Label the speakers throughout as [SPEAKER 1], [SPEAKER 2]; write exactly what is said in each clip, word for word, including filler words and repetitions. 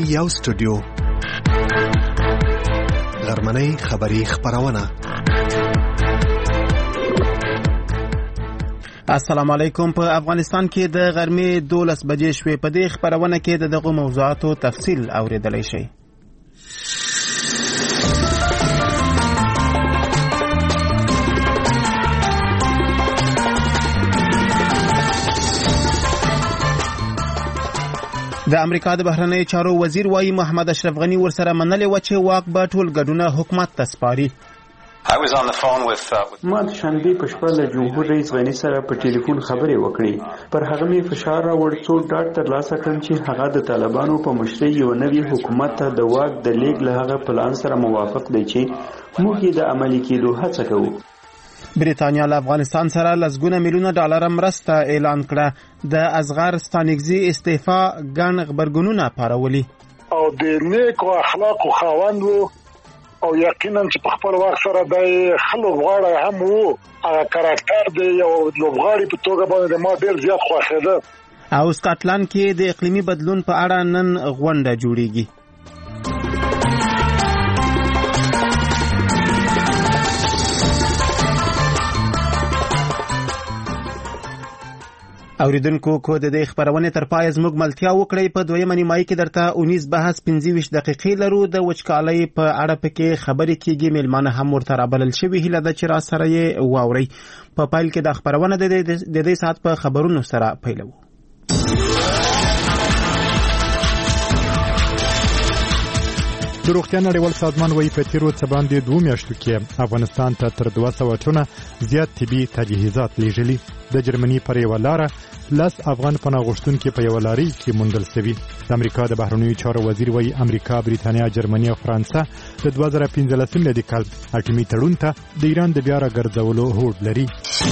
[SPEAKER 1] یو سټوډیو غرمنۍ خبری خبرونه.
[SPEAKER 2] السلام علیکم. په افغانستان کې د غرمې دولس بجې شوې. په دې خبرونه کې د دغه موضوعاتو تفصیل اوریدلای شئ. د امریکا د بهرنیو چارو وزیر وايي محمد اشرف غنی ورسره منلې و چې واک به ټول ګډونه حکومت ته سپاري.
[SPEAKER 3] ما د شنبې په شپه له جمهور رئیس غنی سره په ټلیفون خبرې وکړې. پر هغه مې فشار راوړ څو ډاډ ترلاسه کړم چې هغه د طالبانو په مشرۍ یو نوي حکومت ته د واک د لیږ له هغه پلان سره موافق دی چې موږ یې د عملي کېدو هڅه کوو.
[SPEAKER 2] بریتانیا له افغانستان سره لسګونه میلیونه ډالر مرسته اعلان کړه. د اصغر ستانکزي استعفا ګڼ غبرګونونه پارولي
[SPEAKER 4] او د نیکو اخلاقو خاوند وو او یقینا چې په خپل وخت سره د خلک غواړي هم وو. هغه کاراکټر دی یو لوبغاړي په توګه باندې ما ډېر زیات خوښېده.
[SPEAKER 2] او سکاټلند کې د اقلیمي بدلون په اړه نن غونډه جوړیږي. اوریدونکو کو د دې خبرونه تر پای زموږ ملتیا وکړي. په دویمه نیمایي کې درته اونیس بحث پنځه ویشت دقیقې لرو. د وچکالۍ په اړه پکې خبرې کیږي. میلمانه هم ورته رابلل شوي. هیله ده چې را سره یې واورئ. په پایل کې د خبرونه د دې ساعت په خبرونو سره پیلوو.
[SPEAKER 5] د روغتیا نړیوال سازمان وايي په تیرو څه باندې دوه میاشتو کې افغانستان ته تر دوه سوه ټنه زیات طبي تجهیزات لیږلي. د جرمني پر یوه لاره لس افغان پناه غوښتونکي په یوه لارۍ کې موندل شوي. د امریکا د بهرنیو چارو وزیر وايي امریکا، بریتانیا، جرمني او فرانسه د دوه زره پنځلسم میلادي کال اټومي تړون ته د ایران د بیا راګرځولو هوډ لري.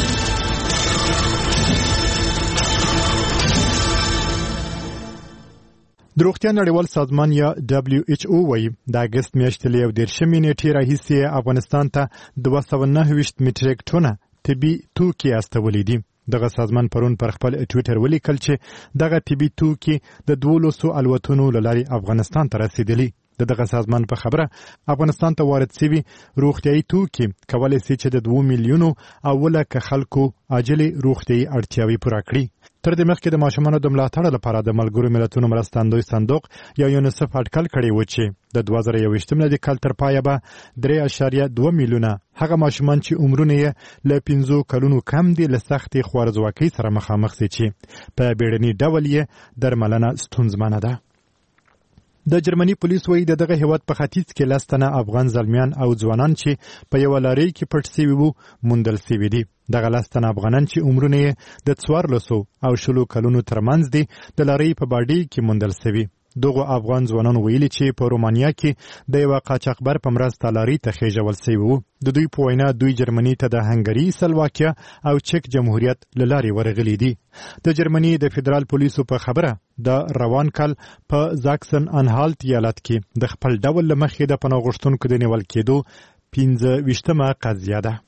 [SPEAKER 5] د روغتیا نړیوال سازمان یا دبلیو ایچ او وايي د اګست میاشتې له یو دېرشمې نیټې راهیسې افغانستان ته دوه سوه نهه ویشت میټریک ټنه طبي توکي استولي دي. دغه سازمان پرون پر خپل ټویټر ولیکل چې دغه طبي توکي د دولسو الوتنو له لارې افغانستان ته رسیدلي. د دغه سازمان په خبره افغانستان ته وارد شوي روغتیايي توکي کولی شي چې د دوه میلیونو اوله که خلکو عاجلې روغتیايي اړتیاوې پوره کړي. تر دې مخکې د ماشومانو د ملاتړ لپاره د ملګرو ملتونو مرستندوی صندوق یا یونیسف اټکل کړی و چې د دوه زره یوویشتم میلادي کال تر پایه به درې اعشاریه دوه میلیونه هغه ماشومان چې عمرونه یې له پنځو کلونو کم دي له سختې خوارځواکۍ سره مخامخ شي چې په بیړني ډول یې درملنه ستونزمنه ده. د جرمني پولیس وايي د دغه هیواد په ختیځ کې لس تنه افغان زلمیان او ځوانان چې په یوه لارۍ کې پټ شوي وو موندل شوي دي. دغه لس تنه افغانان چې عمرونه یې د څوارلسو او شلو کلونو ترمنځ دي د لارۍ په باډۍ کې موندل شوي. دغه افغان ځوانانو ویلي چې په رومانیا کې د یو قاچاقبر په مرسته لارۍ ته خېژول شوي وو. د دوی په وینا دوی جرمني ته د هنګري، سلواکیا او چک جمهوریت له لارې ورغلي دي. د جرمني د فدرال پولیسو په خبره د روان کال په زاکسن انهالت ایالت کې د خپل ډول له مخې د پناه غوښتونکو د نیول کېدو پنځه ویشتمه قضیه ده.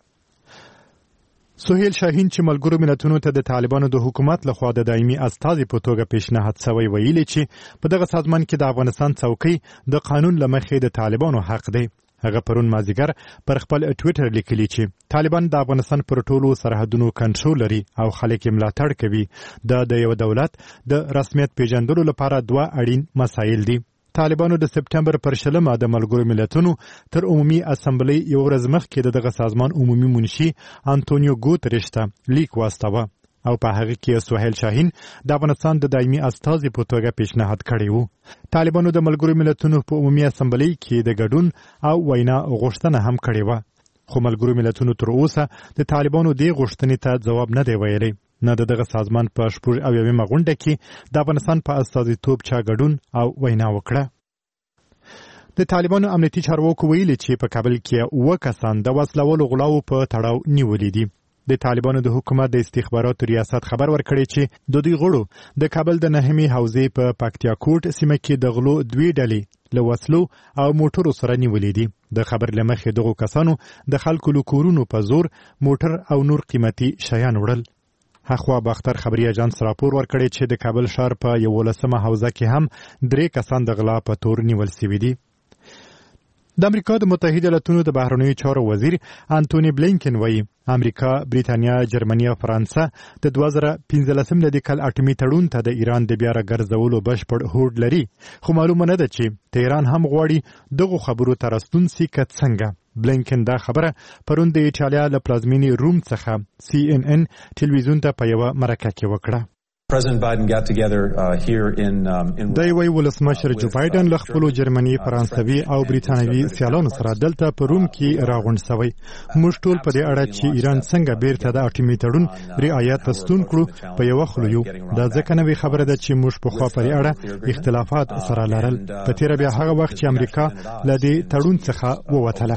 [SPEAKER 5] سهیل شاهین چې ملګرو ملتونو ته د طالبانو د حکومت لخوا د دایمي استازي په توګه پیشنهاد شوی ویلي چې په دغه سازمان کې د افغانستان څوکۍ د قانون له مخې د طالبانو حق دی. هغه پرون مازیګر پر خپل ټویټر لیکلی چې طالبان د افغانستان پر ټولو سرحدونو کنټرول لري او خلک یې ملاتړ کوي. دا د یو دولت د رسمیت پیژندلو لپاره دوه اړین مسایل دي. طالبانو د سپټمبر پر شلمه د ملګرو ملتونو تر عمومي اسمبلی یو ورځ مخکې دغه سازمان عمومي منشي انټونیو ګوتریش ته لیک واستاوه او په هغه کې سهیل شاهین د افغانستان د دایمي استازي په توګه پیشنهاد کړی وو. طالبانو د ملګرو ملتونو په عمومي اسمبلی کې د ګډون او وینا غوښتنه هم کړې وه. خو ملګرو ملتونو تر اوسه د طالبانو دې غوښتنې ته ځواب نه دی ویلی. نه د دغه سازمان په شپږ اویمه غونډه کې د افغانستان په استازیتوب چا ګډون او وینا وکړه. د طالبانو امنیتي چارواکو ویلي چې په کابل کې اووه کسان د وسلوالو غلاو په تړاو نیولي دي. د طالبانو د حکومت د استخباراتو ریاست خبر ورکړی چې د دوی غړو د کابل د نهمې حوزې په پکتیا کوټ سیمه کې د غلو دوی ډلې له وسلو او موټرو سره نیولې دي. د خبر له مخې دغو کسانو د خلکو له کورونو په زور موټر او نور قیمتي شیان وړل. هخوا باختر خبري اژانس راپور ورکړی چې د کابل ښار په یولسمه حوزه کې هم درې کسان د غلا په تور نیول شوي دي. د امریکا د متحده ایالاتونو د بهرنیو چارو وزیر انټونی بلینکن وایي امریکا، بریتانیا، جرمني او فرانسه د دوه زره پنځلسم د کال اټومي تړون ته د ایران د بیا راګرځولو بشپړ هوډ لري، خو معلومه نه ده چې تهران هم غواړي دغه خبرو ته راستون سي که څنګه. بلینکن دا خبره پرون د ایټالیا له پلازمینې روم څخه سی ان ان ټلویزیون ته په یوه مرکه کې وکړه.
[SPEAKER 6] President Biden got together uh, here in um, in
[SPEAKER 5] دا وی ولسمشر جو بایدن له خپل جرمني، فرانسوي او بریتانوي سیالانو سره دلته په روم کې راغونډ شوی. موږ ټول په دې اړه چې ایران څنګه بیرته د اټومي تړون رعایت ستون کړو په یو خلو یو. دا ځکه نوې خبره ده چې موږ په خوا پرې اړه اختلافات سره لرل. په تیر بیا هغه وخت چې امریکا له دې تړون څخه ووتله.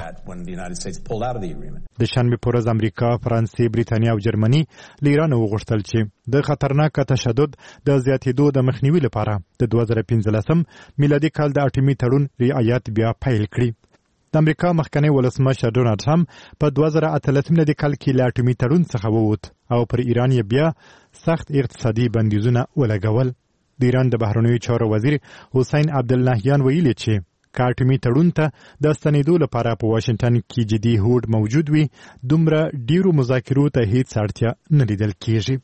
[SPEAKER 5] د شنبه پر ورځ امریکا، فرانسې، بریتانیا او جرمني له ایران وغوښتل چې د خطرناک تشدد د زیاتېدو د مخنیوي لپاره د دوه زره پنځلسم میلادي کال د اټومي تړون رعایت بیا پیل کړي. د امریکا مخکنی ولسمشر ډونالډ ټرمپ په دوه زره اتلسم میلادي کال کې له اټومي تړون څخه ووت او پر ایران یې بیا سخت اقتصادي بندیزونه ولګول. د ایران د بهرنیو چارو وزیر حسین عبداللهیان ویلي چې که اټومي تړون ته د ستنېدو لپاره په واشنګټن کې جدي هوډ موجود وي، دومره ډیرو مذاکرو ته هیڅ اړتیا نه لیدل کیږي.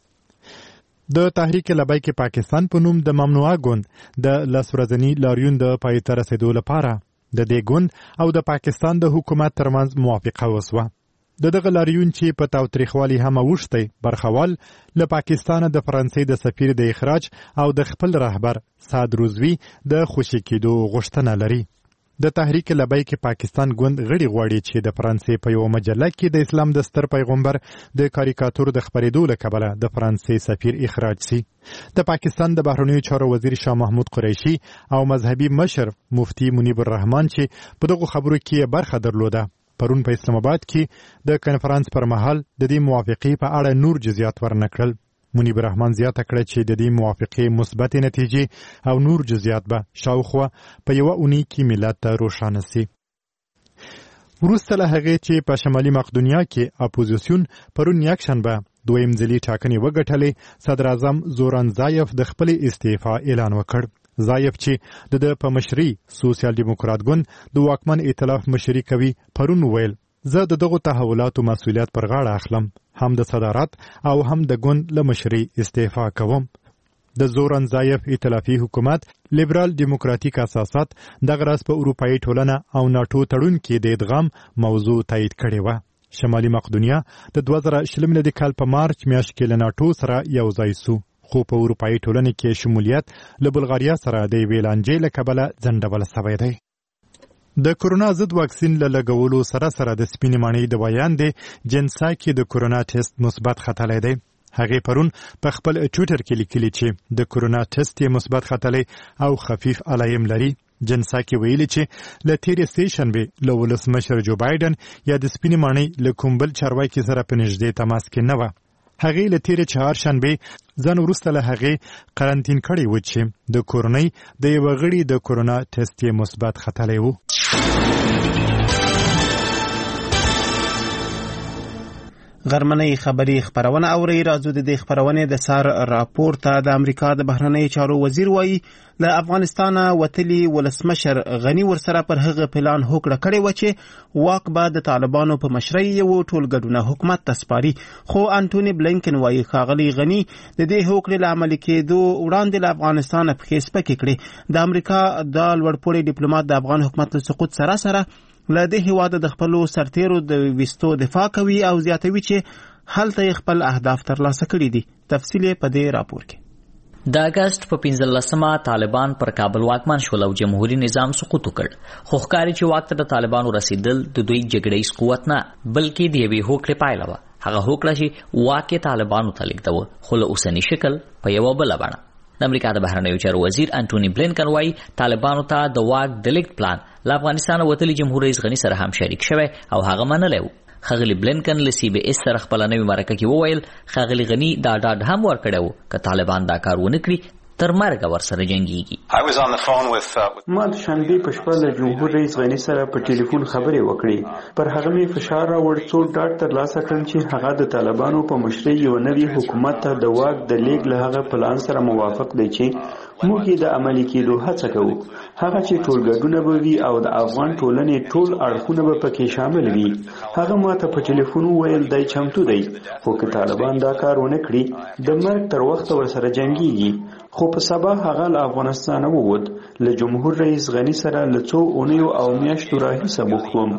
[SPEAKER 5] د تحریک لبیک پاکستان په نوم د ممنوعه ګوند د لس ورځني لاریون د پای ته رسېدو لپاره د دې ګوند او د پاکستان د حکومت ترمنځ موافقه وسوه. د دغه لاریون چې په تاوتریخوالي هم اوښتی برخوال له پاکستانه د فرانسې د سفیر د اخراج او د خپل رهبر سعد روزوی د خوشي کېدو غوښتنه لري. د تحریک لبیک پاکستان ګوند غړي غواړي چې د فرانسې په یو مجله کې د اسلام د ستر پیغمبر د کاریکاتور د خپرېدو له کبله د فرانسې سفیر اخراج شي. د پاکستان د بهرنیو چارو وزیر شاه محمود قریشي او مذهبي مشر مفتی منیب الرحمن چې په دغه خبرو کې برخه درلوده پرون په اسلام آباد کې د کنفرانس پر مهال د دې موافقې په اړه نور جزئیات ورنکړل. منیب الرحمن زیاته کړه چې د دې موافقې مثبت نتیجې او نور جزئیات به شاوخوا په یوه اونۍ کې ملت ته روښانه سي. وروسته له هغې چې په شمالي مقدونیا کې اپوزیسیون پرون یکشنبه دویم ځلي ټاکنې وګټلې، صدر اعظم زوران زایف د خپلې استعفا اعلان وکړ. زایف چې د د په مشري سوسیال دیموکرات ګوند د واکمن ائتلاف مشري کوي پرون ویل زه د دغو تحولاتو مسؤلیت پر غاړه اخلم، هم د صدارت او هم د ګوند له مشري استعفا کوم. د زوران زایف ائتلافي حکومت لیبرال دیموکراتیک اساسات دغه راز په اروپایي ټولنه او ناټو تړون کې د ادغام موضوع تایید کړې وه. شمالي مقدونیا د دوه زره شلم میلادي کال په مارچ میاشت کې له ناټو سره یو ځای سو، خو په اروپایي ټولنه کې شمولیت له بلغاریا سره د یوې لانجې له کبله ځنډول سوی دی. د کورونا ضد واکسین له لګولو سره سره د سپینې ماڼۍ د ویاندې جنسا کې د کورونا ټیسټ مثبت ختلی دی. هغې پرون په خپل ټویټر کې لیکلي چې د کورونا ټیسټ یې مثبت ختلی او خفیف علایم لري. جنسا کې ویلي چې له تېرې سې شنبې له ولسمشر جو بایدن یا د سپینې ماڼۍ له کوم بل چارواکي سره په نږدې تماس کې نه وه. هغې له تېرې چهارشنبې ځان وروسته له هغې قرنطین کړی و چې د کورنۍ د یوه غړي د کورونا ټیسټ یې مثبت ختلی و.
[SPEAKER 2] غرمنۍ خبري خبرونه اوري. راځو د دې خبرونې د سار راپور ته. د امریکا د بهرنیو چارو وزیر وایي له افغانستانه وتلي ولسمشر غني ورسره پر هغه پلان هوکړه کړې و چې واک به د طالبانو په مشرۍ یو ټولګډونه حکومت ته سپاري، خو انټونی بلینکن وایي ښاغلي غني د دې هوکړې له عملي کېدو وړاندې له افغانستانه پښې سپکې کړې. د امریکا د لوړپوړي ډیپلومات د افغان حکومت له سقوط سره سره له دې هېواده د خپلو سرتیرو د ویستو دفاع کوي او زیاتوي چې هلته یې خپل اهداف ترلاسه کړي دي. تفصیل یې په دې راپور کې.
[SPEAKER 7] د اګست په پنځلسمه طالبان پر کابل واکمن شول او جمهوریت نظام سقوط وکړ، خو ښکاري چې واک ته د طالبانو رسیدل د دوی جګړیز قوت نه بلکې د یوې هوکړې پایله وه. هغه هوکړه چې واک یې طالبانو ته لیږدوه، خو له اوسني شکل په یوه بله بڼه. د امریکا د بهرنیو چارو وزیر انټونی بلینکن وایي طالبانو ته د واک د لیږد پلان له افغانستانه وتلي جمهور رئیس غني سره هم شریک شوی او هغه منلی و. ښاغلي بلینکن له سی بي اس سره خپله نوې مرکه کې وویل ښاغلي غني دا ډاډ هم ورکړی و که طالبان دا کار ونه کړي تر مرګ ورسره جنگيږي.
[SPEAKER 3] ما د شنبې په شپه له جمهور رئیس غني سره په ټلیفون خبرې وکړې. پر هغه مې فشار راوړ څو ډاډ ترلاسه کړم چې هغه د طالبانو په مشرۍ یو نوي حکومت ته د واک د لیږد له هغه پلان سره موافق دی چې موږ یې د عملي کېدو هڅه کوو. هغه چې ټولګډونه به وي او د افغان ټولنې ټول اړخونه به پکې شامل وي. هغه ما ته په ټلیفون وویل دی چمتو دی، خو که طالبان دا کار ونه کړي د مرګ تر وخته ورسره جنګیږي. خو په سبا هغه له افغانستانه ووت. له جمهور رئیس غني سره له څو اونیو او میاشتو راهیسه بوخت وم.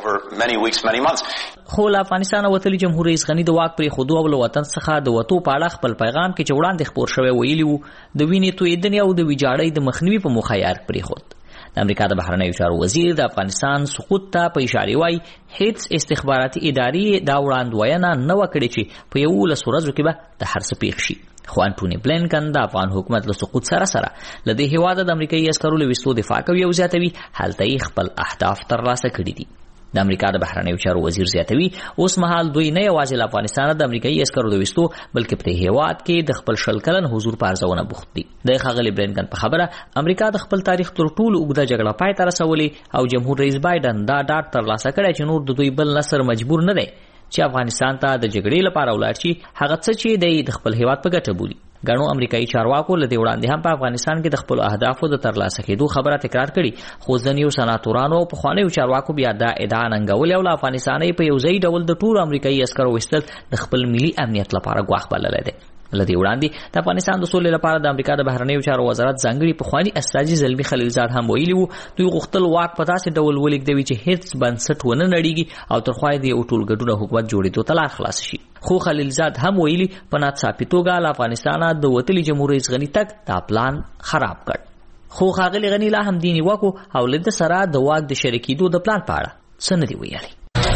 [SPEAKER 7] خو له افغانستانه وتلي جمهور رئیس غني د واک پرې خودو او له وطن څخه د وتو په اړه خپل پیغام کې چې وړاندې خپور شوی ویلي وو د وینې تویېدنې او د ویجاړۍ د مخنیوي په موخه یې پرېښود. د امریکا د بهرنیو چارو وزیر د افغانستان سقوط ته په اشاره وایي هیڅ استخباراتي ادارې دا وړاندوینه نه وکړي چې په یولسو ورځو کې به د هر څه پېښ شي. خو انټونی بلینکن د افغان حکومت له سقوط سره سره له دې هېواده د امریکایي عسکرو له ویستو دفاع کوي او زیاتوي هلته یې خپل اهداف ترلاسه کړي دي. د امریکا د بهرنیو چارو وزیر زیاتوي اوس مهال دوی نه یوازې له افغانستانه د امریکایي عسکرو د ویستو بلکې په هېواد کې د خپل شل کلن حضور په ارزونه بوخت دي. د ښاغلي بلینکن په خبره امریکا د خپل تاریخ تر ټولو اوږده جګړه پای ته رسولې او جمهور رئیس بایدن دا ډاډ ترلاسه کړی چې نور د دوی بل نسر مجبور نه دی چې افغانستان ته د جګړې لپاره ولاړ شي هغه څه چې دی د خپل هېواد په ګټه بولي. ګڼو امریکایي چارواکو له دې وړاندې هم په افغانستان کې د خپلو اهدافو د ترلاسه کېدو خبره تکرار کړي، خو ځینې سناتورانو او پخوانیو چارواکو بیا دا ادعا ننګولې او له افغانستان یې په یو ځای ډول د ټولو امریکایي عسکرو ویستل د خپل ملي امنیت لپاره ګواښ بللی دی. له دې وړاندې د افغانستان د سولې لپاره د امریکا د بهرنیو چارو وزارت ځانګړي پخواني استازي زلمي خلیلزاد هم ویلي وو دوی غوښتل واک په داسې ډول ولېږدوي چې هیڅ بنسټ ونه نړېږي او تر خوا یې د یو ټولګډونه حکومت جوړېدو ته لار خلاصه شي. خو خلیلزاد هم ویلي په ناڅاپي توګه له افغانستانه د وتلي جمهور رئیس غني تګ دا پلان خراب کړ. خو ښاغلي غني لا هم دې نیوکو او له ده سره د واک د شریکېدو د پلان په اړه څه نه دي ویلي.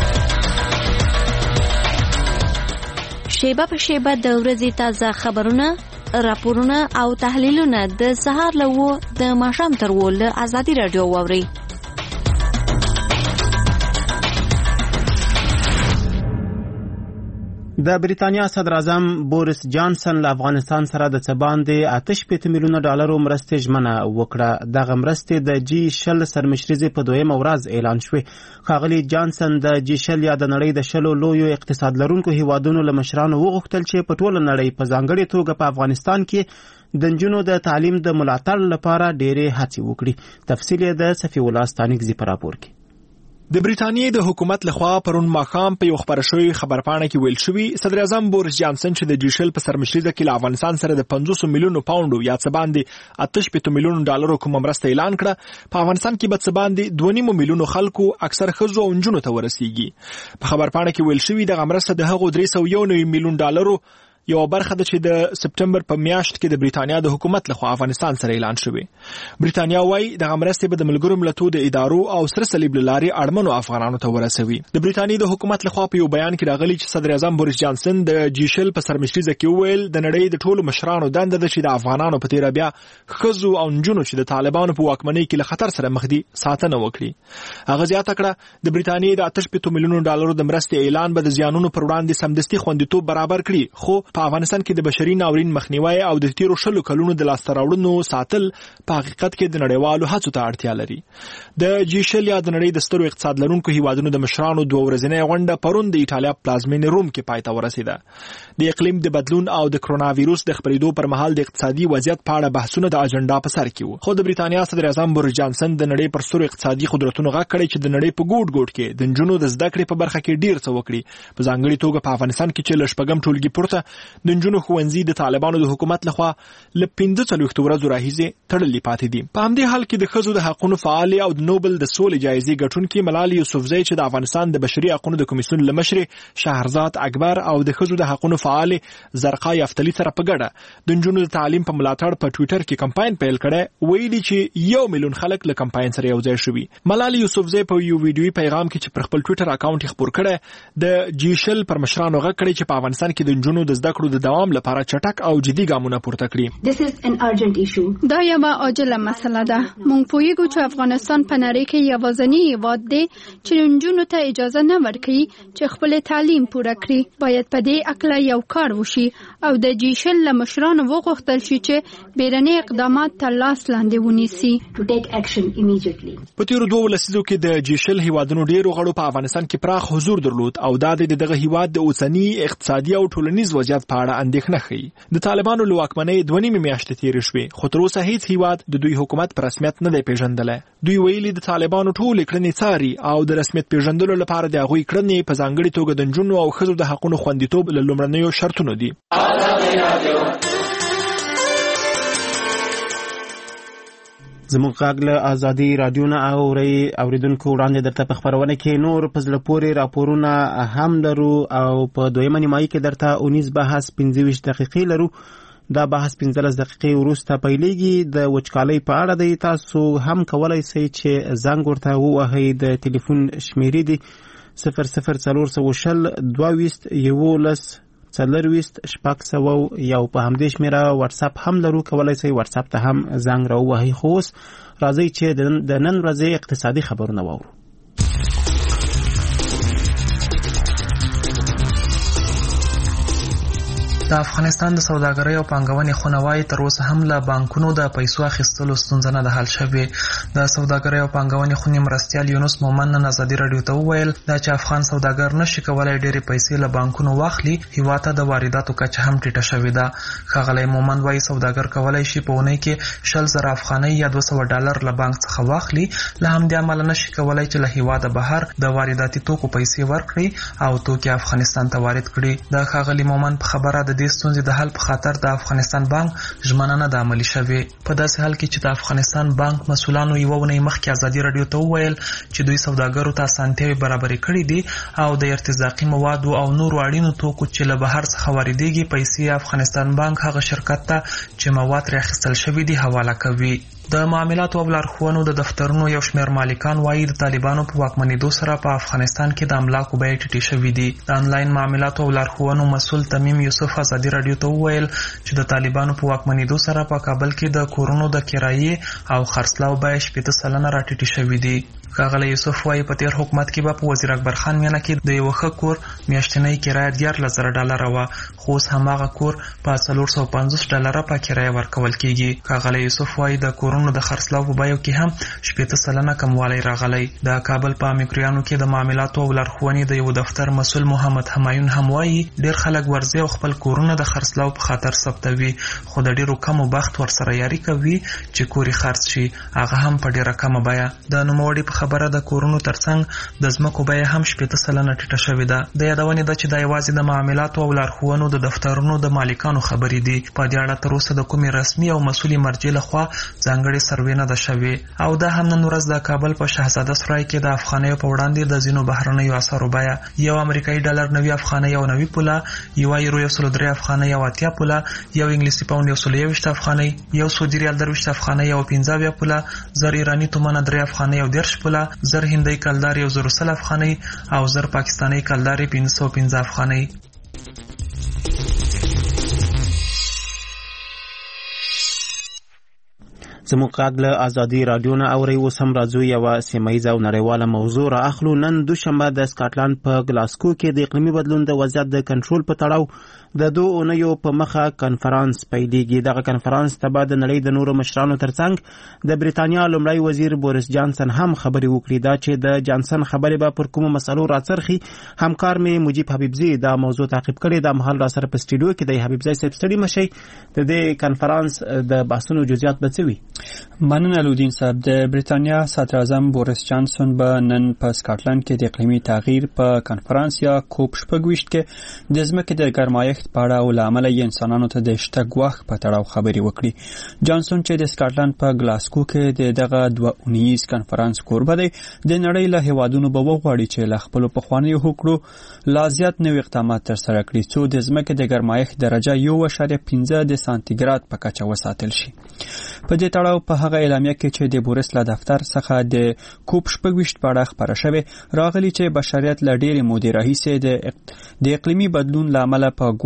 [SPEAKER 8] شیبه په شیبه د ورځې تازه خبرونه، راپورونه او تحلیلونه د سهار له وو د ماښام تر وو له ازادي راډیو واورئ.
[SPEAKER 2] د بریتانیا صدر اعظم بوریس جانسن له افغانستان سره د څه باندې اته شپېته میلیونه ډالرو مرستې ژمنه وکړه. دغه مرستې د جي شل سرمشریزې په دویمه ورځ اعلان شوې. ښاغلي جانسن د جي شل یا د نړۍ د شلو لویو اقتصاد لرونکو هیوادونو له مشرانو وغوښتل چې په ټوله نړۍ په ځانګړې توګه په افغانستان کې د نجونو د تعلیم د ملاتړ لپاره ډېرې هڅې وکړي. تفصیل یې د صفي الله ستانکزي په راپور کې.
[SPEAKER 9] د بریټانیې د حکومت لخوا پرون ماښام په یو خبره شوی خبرپاڼه کې ویل شوی صدر اعظم بوریس جانسن چې د جیشل په سرمشریزه کې له افغانستان سره د پنځوس میلیونو پاونډو یا څه باندې اته شپېته میلیونو ډالرو کومه مرسته اعلان کړه. په افغانستان کې به څه باندې دوه نیم میلیونو خلکو اکثر ښځو او نجونو ته ورسیږي. په خبرپاڼه کې ویل شوی دغه مرسته د هغو درې سوه یو نوي میلیون ډالرو یو برخه ده چې د سپټمبر په میاشت کې د بریټانیا د حکومت لخوا افغانستان سره اعلان شوی. بریټانیا وايي دغه مرستې به د ملګرو ملتونو د ادارو او سره صلیب له لارې اړمنو افغانانو ته ورسوي. د بریټانیا د حکومت لخوا په یو بیان کې راغلی چې صدر اعظم بوریس جانسن د جیشل په سرمشریزه کې وویل د نړۍ د ټولو مشرانو دنده ده چې د افغانانو په تیره بیا ښځو او نجونو چې د طالبانو په واکمنۍ کې له خطر سره مخ دي ساتنه وکړي. هغه زیاته کړه د بریټانیا د اته شپېته میلیونو ډالرو د مرستې اعلان به د زیانونو پر وړاندې سمدستي خوندیتوب برابر کړي، خو په افغانستان کې د بشري ناورین مخنیوي او د تیرو شلو کلونو د لاسته راوړنو ساتل په حقیقت کې د نړیوالو هڅو ته اړتیا لري. د جی شل یا د نړۍ د سترو اقتصاد لرونکو هیوادونو د مشرانو دوه ورځنۍ غونډه پرون د ایټالیا پلازمینې روم کې پای ته ورسېده. د اقلیم د بدلون او د کرونا وایروس د خپرېدو پر مهال د اقتصادي وضعیت په اړه بحثونه د اجنډا په سر کې وو. خو د بریټانیا صدر اعظم بوریس جانسن د نړۍ پر سترو اقتصادي قدرتونو غږ کړی چې د نړۍ په ګوټ ګوټ کې د نجونو د زده کړې په برخه کې ډیر څه وکړي. په ځانګړي توګه په افغانستان کې چې له شپږم ټولګي پورته د نجونو ښوونځي د طالبانو د حکومت لخوا له پنځه څلوېښتو ورځو راهیسې تړلي پاتې دي. په همدې حال کې د ښځو د حقونو فعالې او د نوبل د سولې جایزې ګټونکې ملالۍ یوسفزۍ چې د افغانستان د بشري حقونو د کمیسیون له مشرې شهرزاد اکبر او د ښځو د حقونو فعالې زرقا یفتلي سره په ګډه د نجونو د تعلیم په ملاتړ په ټویټر کې کمپاین پیل کړی، ویلي چې یو میلیون خلک له کمپاین سره یوځای شوي. ملالۍ یوسفزۍ په یو ویډیوي پیغام کې چې پر خپل ټویټر اکاونټ یې خپور کړی د جیشل پر مشرانو غږ کړی چې په افغانستان کې د نجونو د زده زده کړو د دوام لپاره چټک او جدي ګامونه پورته کړي.
[SPEAKER 10] دا یوه عاجله مسله ده. موږ پوهیږو چې افغانستان په نړۍ کې یوازینی هیواد دی چې نجونو ته اجازه نه ورکوي چې خپل تعلیم پوره کړي. باید په دې اکله یو کار وشي او د جیشل له مشرانو وغوښتل شي چې بیرني اقدامات تر لاس لاندې ونیسي.
[SPEAKER 9] په تیرو دوه لسیزو کې د جیشل هیوادونو ډیرو غړو په افغانستان کې پراخ حضور درلود او دا د دغه هیواد د اوسنی اقتصادي او ټولنیز وضعیت په اړه اندېښنه ښيي. د طالبانو له واکمنۍ دوه نیمې میاشتې تېرې شوې خو تر اوسه هیڅ هیواد د دوی حکومت په رسمیت نه دی پیژندلی. دوی ویلي د طالبانو ټولې کړنې څاري او د رسمیت پیژندلو لپاره د هغوی کړنې په ځانګړې توګه د نجونو او ښځو د حقونو خوندیتوب له لومړنیو شرطونو دي.
[SPEAKER 2] زموږ غږ له ازادي رادیو نه اورئ اوریدونکو وړاندې درته په خپرونه کې نور په زړه پورې راپورونه هم لرو او په دویمه نیمایي کې درته اونیز بحث پنځه ویشت دقیقې لرو. دا بحث پنځلس دقیقې وروسته پیلېږي. د وچکالۍ په اړه دی. تاسو هم کولی شئ چې زنګ ورته ووهئ. د ټلیفون شمیرې دي صفر صفر څلور سوه شل دوه ویشت یولس څلرویشت شپږ سوه یو. په همدې شمیره واتساپ هم لرو. کولی شئ واتساپ ته هم زنګ راووهئ. خو اوس راځئ چې د نن ورځې اقتصادي خبرونه واورو.
[SPEAKER 11] د افغانستان د سوداګرۍ او پانګونې خونوای تر اوسه هم له بانکونو د پیسو اخیستلو ستونزه نه ده حل شوې. د سوداګرۍ او پانګونې خونې مرستیال یونس مومن نن ازادي راډیو ته وویل دا چې افغان سوداګر نشي کولای ډېرې پیسې له بانکونو واخلي. هیواد ته د وارداتو کچه هم ټیټه شوې ده. ښاغلی مومن وایي سوداګر کولای شي په اونۍ کې شل زره افغانۍ یا دوه سوه ډالر له بانک څخه واخلي. له همدې امله نشي کولای چې له هیواده بهر د وارداتي توکو پیسې ورکړي او توکي افغانستان ته وارد کړي. د ښاغلي مومن په خبره د دې ستونزې د حل په خاطر د افغانستان بانک ژمنه نه عملي شوې. په داسې حال کې چې د افغانستان بانک مسؤلانو یوه اونۍ مخکې ازادي راډیو ته وویل چې دوی سوداګرو ته اسانتیاوې برابرې کړي دي او د ارتزاقي موادو او نورو اړینو توکو چې له بهر څخه واردېږي پیسې افغانستان بانک هغه شرکت ته چې مواد ترې اخیستل شوي دي حواله کوي. د معاملاتو او لارښوونو د دفترونو یو شمېر مالکان وایي د طالبانو په واکمنېدو سره په افغانستان کې د املاکو بیې ټیټې شوي دي. د انلاین معاملاتو او لارښوونو مسؤل تمیم یوسف ازادي راډیو ته وویل چې د طالبانو په واکمنېدو سره په کابل کې د کورونو د کرایې او خرڅلاو بیې شپېته سلنه راټیټې شوي دي. ښاغلی یوسف وایي په تیر حکومت کې به په وزیر اکبر خان میانه کې د یوه ښه کور میاشتنۍ کرایه دیارلس زره ډالره وه خو اوس هماغه کور په څلور سوه پنځوس ډالره په کرایه ورکول کېږي. ښاغلی یوسف وایي د کورونو د خرڅلاو په بیو کې هم شپېته سلنه کموالی راغلی. د کابل په امکریانو کې د معاملاتو او لارښوونې د یو دفتر مسؤل محمد همایون هم وایي ډېر خلک ورځي او خپل کورونه د خرڅلاو په خاطر ثبتوي خو د ډېرو کمو بخت ورسره یاري کوي چې کور یې خرڅ شي هغه هم په ډېره کمه بیه. د نوموړي په خبره د کورونو ترڅنګ د ځمکو بیه هم شپېته سلنه ټیټه شوې ده. د یادونې ده چې دا یوازې د معاملاتو او لارښوونو د دفترونو د مالکانو خبرې دي. په دې اړه تر اوسه د کومې رسمي او مسؤلې مرجع لخوا ځانګړې سروې نه ده شوې. او دا هم نن ورځ د کابل په شهزاده سرای کې د افغانیو په وړاندې د ځینو بهرنیو اسعارو بیه یو امریکایي ډالر نوي افغانۍ او نوي پوله، یو یورو یو سل درې افغانۍ او اتیا پوله، یو انګلیسي پاوند یو سل یوویشت افغانۍ، یو سعودي ریال درویشت افغانۍ او پنځه اویا پوله، زر ایراني تومنه درې افغانۍ او دېرش پوله، زر هندۍ کلدار یو زر سل افغانۍ او زر پاکستاني کلدار پنځه سوه پنځه افغانۍ.
[SPEAKER 2] زموږ غږ له ازادي راډیو نه اورئ. اوس هم راځو یوه سیمه ییزه او نړیواله موضوع را اخلو. نن دوشنبه د سکاټلند په ګلاسکو کې د اقلیمي بدلون د وضعیت د کنټرول په تړاو د دوه اونیو په مخه کنفرانس پیلېږي. دغه کنفرانس ته به د نړۍ د نورو مشرانو ترڅنګ د بریتانیا لومړی وزیر بوریس جانسن هم خبرې وکړي. دا چې د جانسن خبرې به پر کومو مسلو راڅرخي. همکار مې مجیب حبیبزی دا موضوع تعقیب کړی. دا مهال را سره په سټوډیو کې دی. حبیبزی صاحب ستړي مشئ. د دې کنفرانس د بحثونو جزئیات به څه وي؟
[SPEAKER 12] مننه لودین صاحب. د بریتانیا صدر اعظم بوریس جانسن به نن په سکاټلند کې د اقلیمي تغییر په کنفرانس یا کوپ شپږ ویشت کې د ځمکې د ګرمایښت په اړه او له امله یې انسانانو ته د شته ګواښ په تړاو خبرې وکړي. جانسن چې د سکاټلند په ګلاسکو کې د دغه دوه اونیز کنفرانس کوربه دی، د نړۍ له هیوادونو به وغواړي چې له خپلو پخوانیو هوکړو لا زیات نوي اقدامات ترسره کړي څو د ځمکې د ګرمایښت درجه یو اعشاریه پنځه د سانتیګراد په کچه وساتل شي. په دې تړاو په هغه اعلامیه کې چې د بوریس له دفتر څخه د کوپ شپږ ویشت په اړه خپره شوې راغلي چې بشریت له ډېرې مودې راهیسې د اقلیمي بدلون له امله په ګواښ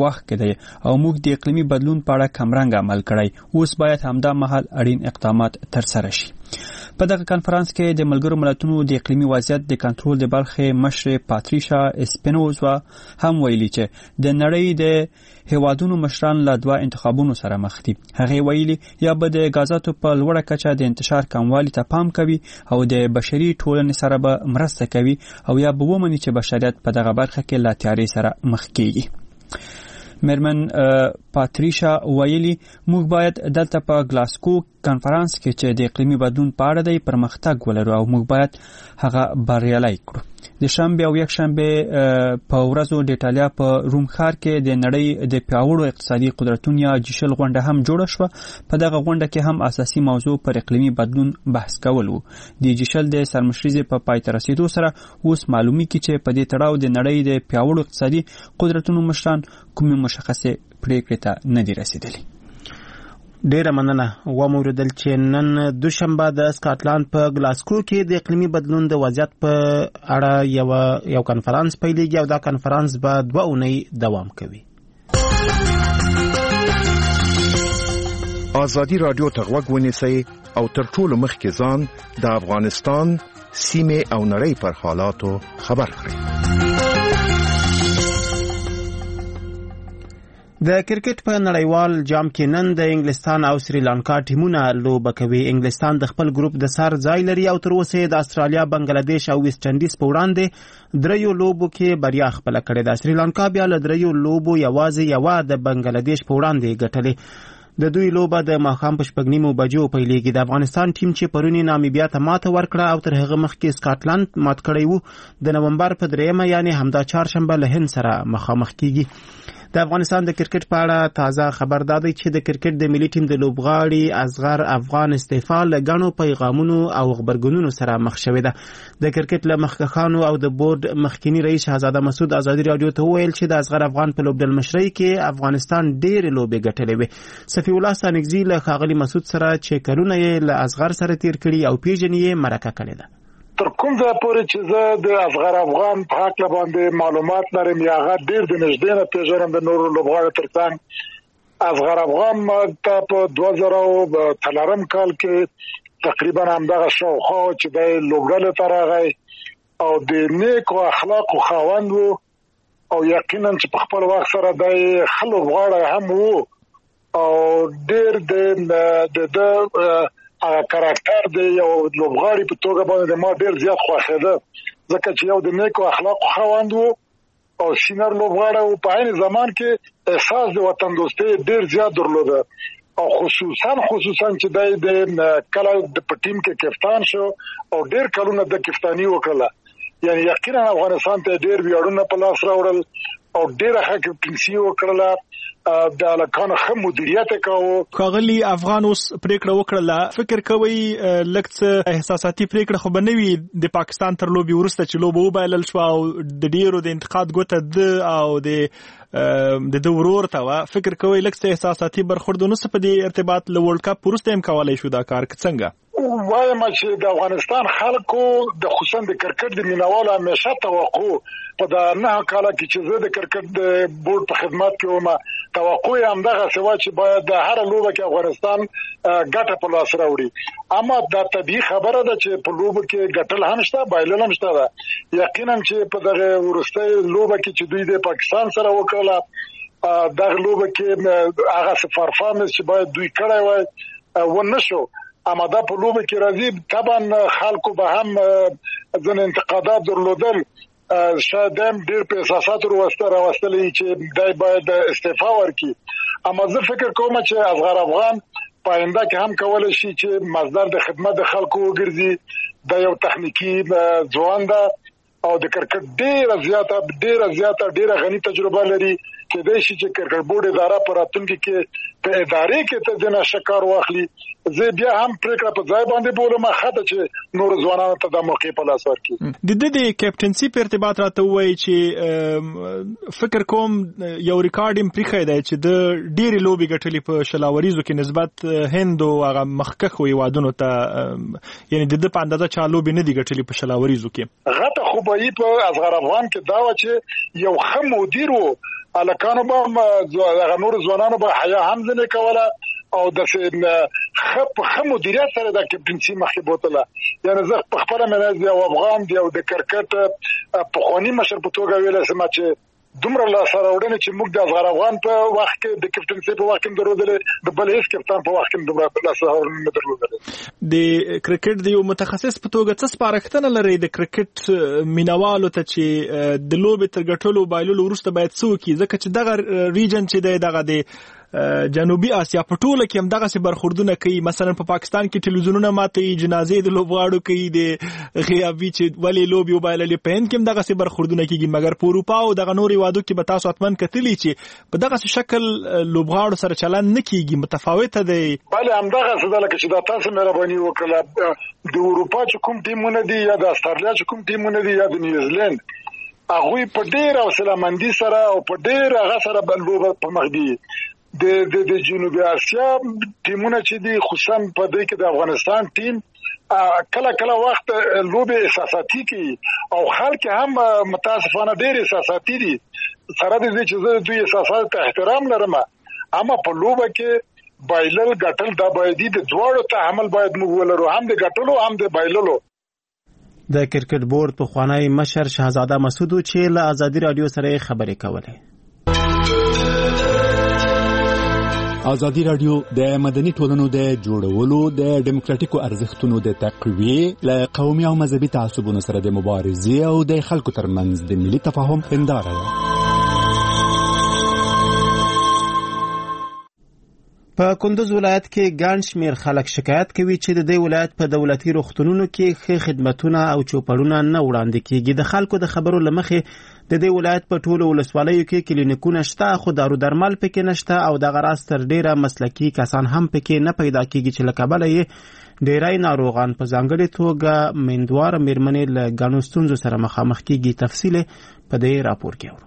[SPEAKER 12] وخت کې دی او موږ د اقلیمي بدلون په اړه کمرنګ عمل کړی. اوس باید همدا مهال اړین اقدامات ترسره شي. په دغه کانفرنس کې د ملګرو ملتونو د اقلیمي وضعیت د کنټرول د برخې مشر پاتریشا اسپینوزا هم ویلي چې د نړۍ د هیوادونو مشران له دوه انتخابونو سره مخ دي. هغه ویلي یا به د غازاتو په لوړه کچه د انتشار کموالي ته پام کوي او د بشري ټولنې سره به مرسته کوي او یا به ومني چې بشریت په دغه برخه کې له تیاري سره مخ کیږي. مرمن پاتریشا ویلي موږ باید دلته په گلاسکو کانفرنس کې چې د اقلیمي بدلون په اړه د پرمختګ ولرو او موږ باید هغه بریالي کړو. د شنبه او یک شنبه په ورځو د ایټالیا په روم ښار کې د نړۍ د پیاوړو اقتصادي قدرتونو یا جیشل غونډه هم جوړه شوه. په دغه غونډه کې هم اساسي موضوع پر اقلیمي بدلون بحث کول وو. د جیشل د سرمشريزه په پای ته رسیدو سره اوس معلومي کی چې په دې تړاو د نړۍ د پیاوړو اقتصادي قدرتونو مشران کومه مشخصه پریکړه ته نه دي رسیدلي. ډیره مننه. و موردل چې نن دوشنبه د سکاټلند په گلاسکو کې د اقلیمي بدلون د وضعیت په اړه یو یو کانفرنس پیلېږي او دا کانفرنس به دوه اونۍ دوام کوي.
[SPEAKER 13] آزادی رادیو ته غوږ ونیسئ او تر ټولو مخکې ځان د افغانستان سیمې او نړۍ پر حالاتو خبر کړئ.
[SPEAKER 2] د کرکټ په نړیوال جام کې نن د انګلستان او سریلانکا ټیمونه لوبه کوي. انګلستان د خپل ګروپ د سر ځای لري او تر اوسه د استرالیا، بنگلاديش او ویسټ انډیز په وړاندې دریو لوبو کې بریا خپل کړې ده. سریلانکا بیا له دریو لوبو یوازې یوه د بنگلاديش په وړاندې ګټلې. د دوی لوبه د ماښام په شپږ نیمو بجو پیلېږي. د افغانستان ټیم چې پرونی نامیبیا ته ماته ورکړه او تر هغه مخکې سکاټلند مات کړی وو د نومبر په دریمه یعنی همدا چهارشنبه له هند سره مخامخ کیږي. د افغانستان د کرکټ په اړه تازه خبر دادی چې د کرکټ د ملي ټیم د لوبغاړي اصغر افغان استعفا له غنو پیغامونو او خبرګونونو سره مخ شوې ده. د کرکټ له مخکخانو او د بورډ مخکینی رئیس شهزاده مسعود آزادی رادیو ته ویل چې د اصغر افغان په لوبډل مشرۍ کې افغانستان ډېر لوبې ګټلې وې. صفی الله سانګزی له خاغلی مسعود سره چې کلونه یې له اصغر سره تیر کړي او پیژنې یې مرکه کړې ده.
[SPEAKER 4] تر کوم ځای پورې چې زه د اصغر افغان په حق باندې معلومات لرم یا هغه ډېر د نږدې نه پیژنم د نورو لوبغاړو ترڅنګ اصغر افغان ته په دوه زره څلورم کال کې تقریبا همدغه شاوخوا چې د لوبډلې ته راغی او د نیکو اخلاقو خاوند و او یقینا چې په خپل وخت سره د ښه لوبغاړی هم و او ډېر د د هغه کاراکټر دی یو لوبغاړي په توګه باندې ما ډېر زیات خوښېده ځکه چې یو د نیکو اخلاقو خاوند و او سینر لوبغاړی و. په عین زمان کې احساس د وطن دوستۍ ډېر زیات درلوده او خصوصا خصوصا چې د کله په ټیم کې کپتان شو او ډېر کلونه د کپتانی وکړه. یعنی یقینا افغانستان ته ډېر ویاړونه په لاس راوړل او ډېر ښه کپټنسي وکړله. د الکان خو مدیریت کاوه.
[SPEAKER 9] کاغلی افغان اوس پریکړه وکړه. فکر کوي لکه احساساتي پریکړه خو بنوي د پاکستان تر لوبي ورسته چې لوبه وبایلل شو او د ډیرو د انتقاد ګوته د او د د ورور ته وا. فکر کوي لکه احساساتي برخوردونه په دې ارتباط له ورلد کپ ورسته هم کولای شو دا کار څنګه؟
[SPEAKER 4] وایم چې د افغانستان خلکو د خصوصا د کرکټ د مینوالو همیشه توقع په دا نه کاله کې چې زه د کرکټ د بورډ په خدمت کې وم توقع یې همدغه سوا چې باید د هر لوبه کې افغانستان ګټه په لاس راوړي. اما دا طبیعي خبره ده چې په لوبه کې ګټل هم شته بایلل هم شته. یقینا چې په دغه ورسته لوبه کې چې دوی د پاکستان سره وکړه دغه لوبه کې هغه پرفارمنس چې باید دوی کړی وای ونه شو. اما دا په لوبه کې راځي طبعا خلکو به هم ځنه انتقادات درلودل شاید هم ډېر په احساساتو وروسته راوستلې چې دای باید استعفا ورکړي. اما زه فکر کوم چې اصغر افغان پاینده کې هم کولای شي چې مصدر د خدمت د خلکو وګرځي. د یو تخنیکی ځوان ده او د کرکټ ډېر زیاته ډېر زیاته ډېر غني تجربه لري. کېدای شي چې کرکټ بورډ اداره پر راتلونکي کې په ادارې کې ته جنا شکار واخلي. زه بیا هم پریکړه په ځای باندې بولم خاطر چې نور ځوانانو ته د موقع په لاس ورکړي.
[SPEAKER 9] د دې د کیپټنسي په ارتباط راته وایي چې فکر کوم یو ریکارډ هم پریخای دی چې د ډېری لوبي ګټلې په شلاوریزو کې نسبت هند او هغه مخکخ ویوادونو ته یعنی د په اندازه چا لوبي نه دی ګټلې په شلاوریزو کې.
[SPEAKER 4] غته خوبایي په اصغر افغان کې دا و چې یو ښه مدیر وو الکانو به دغه نور ځوانانو به حیا هم ځنې کوله او د خپ خ مدیریت سره د کپټنسی مخې بوتله. یعنی زه په خپل منځ یو افغان دی او د کرکټ په خونی مشر په توګه ویل سم چې دومره لا سره وړنه چې موږ د افغان افغان په وخت کې د کپټنسی په وخت کې درلودل د بل هیڅ کپټان په وخت کې دومره لا سره وړنه درلودل.
[SPEAKER 9] د کرکټ د یو متخصص په توګه څه سپارښتنه لري د کرکټ مینوالو ته چې د لوبې تر ګټلو بایللو وروسته باید څه وکړي، ځکه چې دغه ریجن چې دی دغه د جنوبي اسیا په ټوله کې هم دغه سي برخوردونه کوي. مثلا په پاکستان کې ټلویزیونونه ماته جنازې د لوبغاړو کوي د غیابي چې ولې لوبي وبایللې، په هند کې هم دغه سي برخوردونه کیږي، مګر په اروپا او دغه نوري وادو کې به تاسو اتمن کتلی چې په دغه شکل لوبغاړو سره چلن نه کیږي، متفاوته دی.
[SPEAKER 4] بله همدغه څه ده لکه چې دا تاسو مهرباني وکړه د اروپا چې کوم ټیمونه دي یا د استرالیا چې کوم ټیمونه دي یا د نیوزیلند، هغه په ډیر حوصله مندي سره او په ډیر هغه سره بل لوب په مخ دي. د د د جنوبي اسیا ټیمونه چې دي خصوصا په دې کې د افغانستان ټیم کله کله وخت لوبه احساساتي کی او خلک هم متاسفانه ډیر احساساتي دي. سره دې چې زه دوی احساسات ته احترام لرم، اما په لوبه کې بایلل ګټل دا باید د دواړو تحمل باید موږ ولرو، هم د ګټلو هم د بایللو.
[SPEAKER 2] د کرکټ بورډ په خوانی مشر شهزاده مسعود چې له ازادي رادیو سره خبرې کولې.
[SPEAKER 14] ازادي رادیو د مدني ټولنو د جوړولو د ډیموکراتیکو ارزښتونو د تقویې له قومي او مذهبي تعصبونو سره د مبارزې او د خلکو ترمنځ د ملي تفاهم هنداره ده.
[SPEAKER 2] په کندوز ولایت کې ګڼ شمېر خلک شکایت کوي چې د دې ولایت په دولتي روغتونونو کې ښه خدمتونه او چوپړونه نه وړاندې کیږي. د خلکو د خبرو له مخې د دې ولایت په ټولو ولسوالیو کې کلینیکونه شته، خو دارو درمل پکې نشته او دغه راز تر ډیره مسلکي کسان هم پکې نه پیدا کیږي چې له کبله یې ډیری ناروغان په ځانګړې توګه میندواره میرمنې له ګڼو ستونزو سره مخامخ کیږي. تفصیل په دې راپور کې اورو.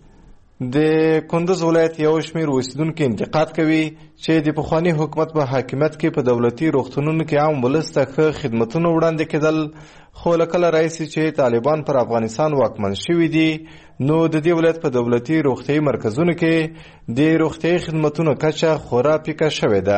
[SPEAKER 15] د کندوز ولایت یو شمېر اوسیدونکو انتقاد کوي چې د پخواني حکومت په حاکمیت کې په دولتي روغتونونو کې عام ولس ته ښه خدمتونه وړاندې کېدل، خو له کله راهیسې چې طالبان پر افغانستان واکمن شوي دي نو د دې ولایت په دولتي روغتیايي مرکزونو کې د روغتیايي خدمتونو کچه خورا پیکه شوې ده.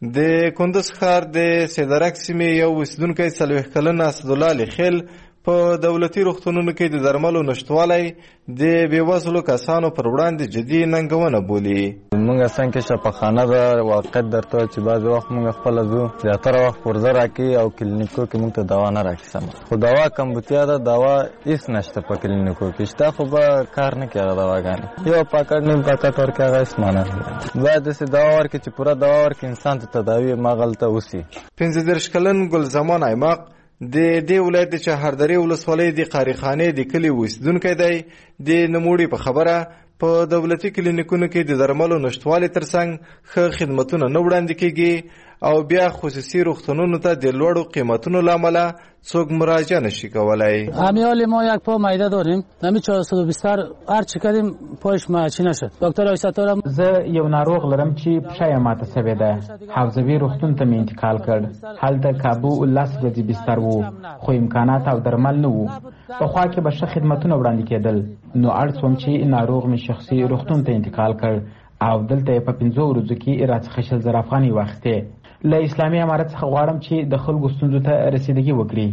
[SPEAKER 15] د کندوز ښار د سیدرک سیمې یو اوسیدونکی څلوېښت کلن اسدالله لخیل په دولتي روغتونونو کې د درملو نشتوالی د بېوزلو کسانو پر وړاندې جدي ننګونه بولي.
[SPEAKER 16] موږ څنګه شفاخانه ده واقعیت درته چې بعضې وخت موږ خپله ځو زیاتره وخت پرزه راکوي او کلینیکو کې موږ ته دوا نه راکړي سمه، خو دوا کمبوتیا ده، دوا هېڅ نشته په کلینیکو کې، شته خو به کار نه کوي هغه دواګانې، یو پاکټ نیم پاکټ ورکوي هغه هېڅ معنی نه. باید داسې دوا ورکړي چې پوره دوا ورکړي انسان ته تداوي هماغلته وسي.
[SPEAKER 15] پنځه دېرش کلن ګلزمان ایماق د دې ولایت د چهاردرې ولسوالۍ د قاریخانې د کلي اوسیدونکی دی. د نوموړي په خبره په دولتي کلینیکونو کې د درملو نشتوالي ترڅنګ ښه خدمتونه نه وړاندې کیږي او بیا خصوصي روغتونونو ته د لوړو قیمتونو له امله څوک مراجعه نشي کولای.
[SPEAKER 17] امیال ما یک پا معده داریم، همین چهارصد و بیست هر چی کردیم پاش ماچی نشد. دکتر آیساتورم
[SPEAKER 18] زه یو ناروغ لرم چې پښه ماته شوې ده، حوزوي روغتون ته مې انتقال کړ. هلته کابو لس ورځې بستر وو خو امکانات او درمل نه وو. په خوا کې به ښه خدمتونه وړاندې کېدل، نو اړ شوم چې ناروغ مې شخصي روغتون ته انتقال کړ او دلته په پنځو ورځو کې راڅخه شل زره افغانۍ واخیستې. له اسلامي امارت څخه غواړم چې د خلکو ستونزو ته رسیدګي وکړي.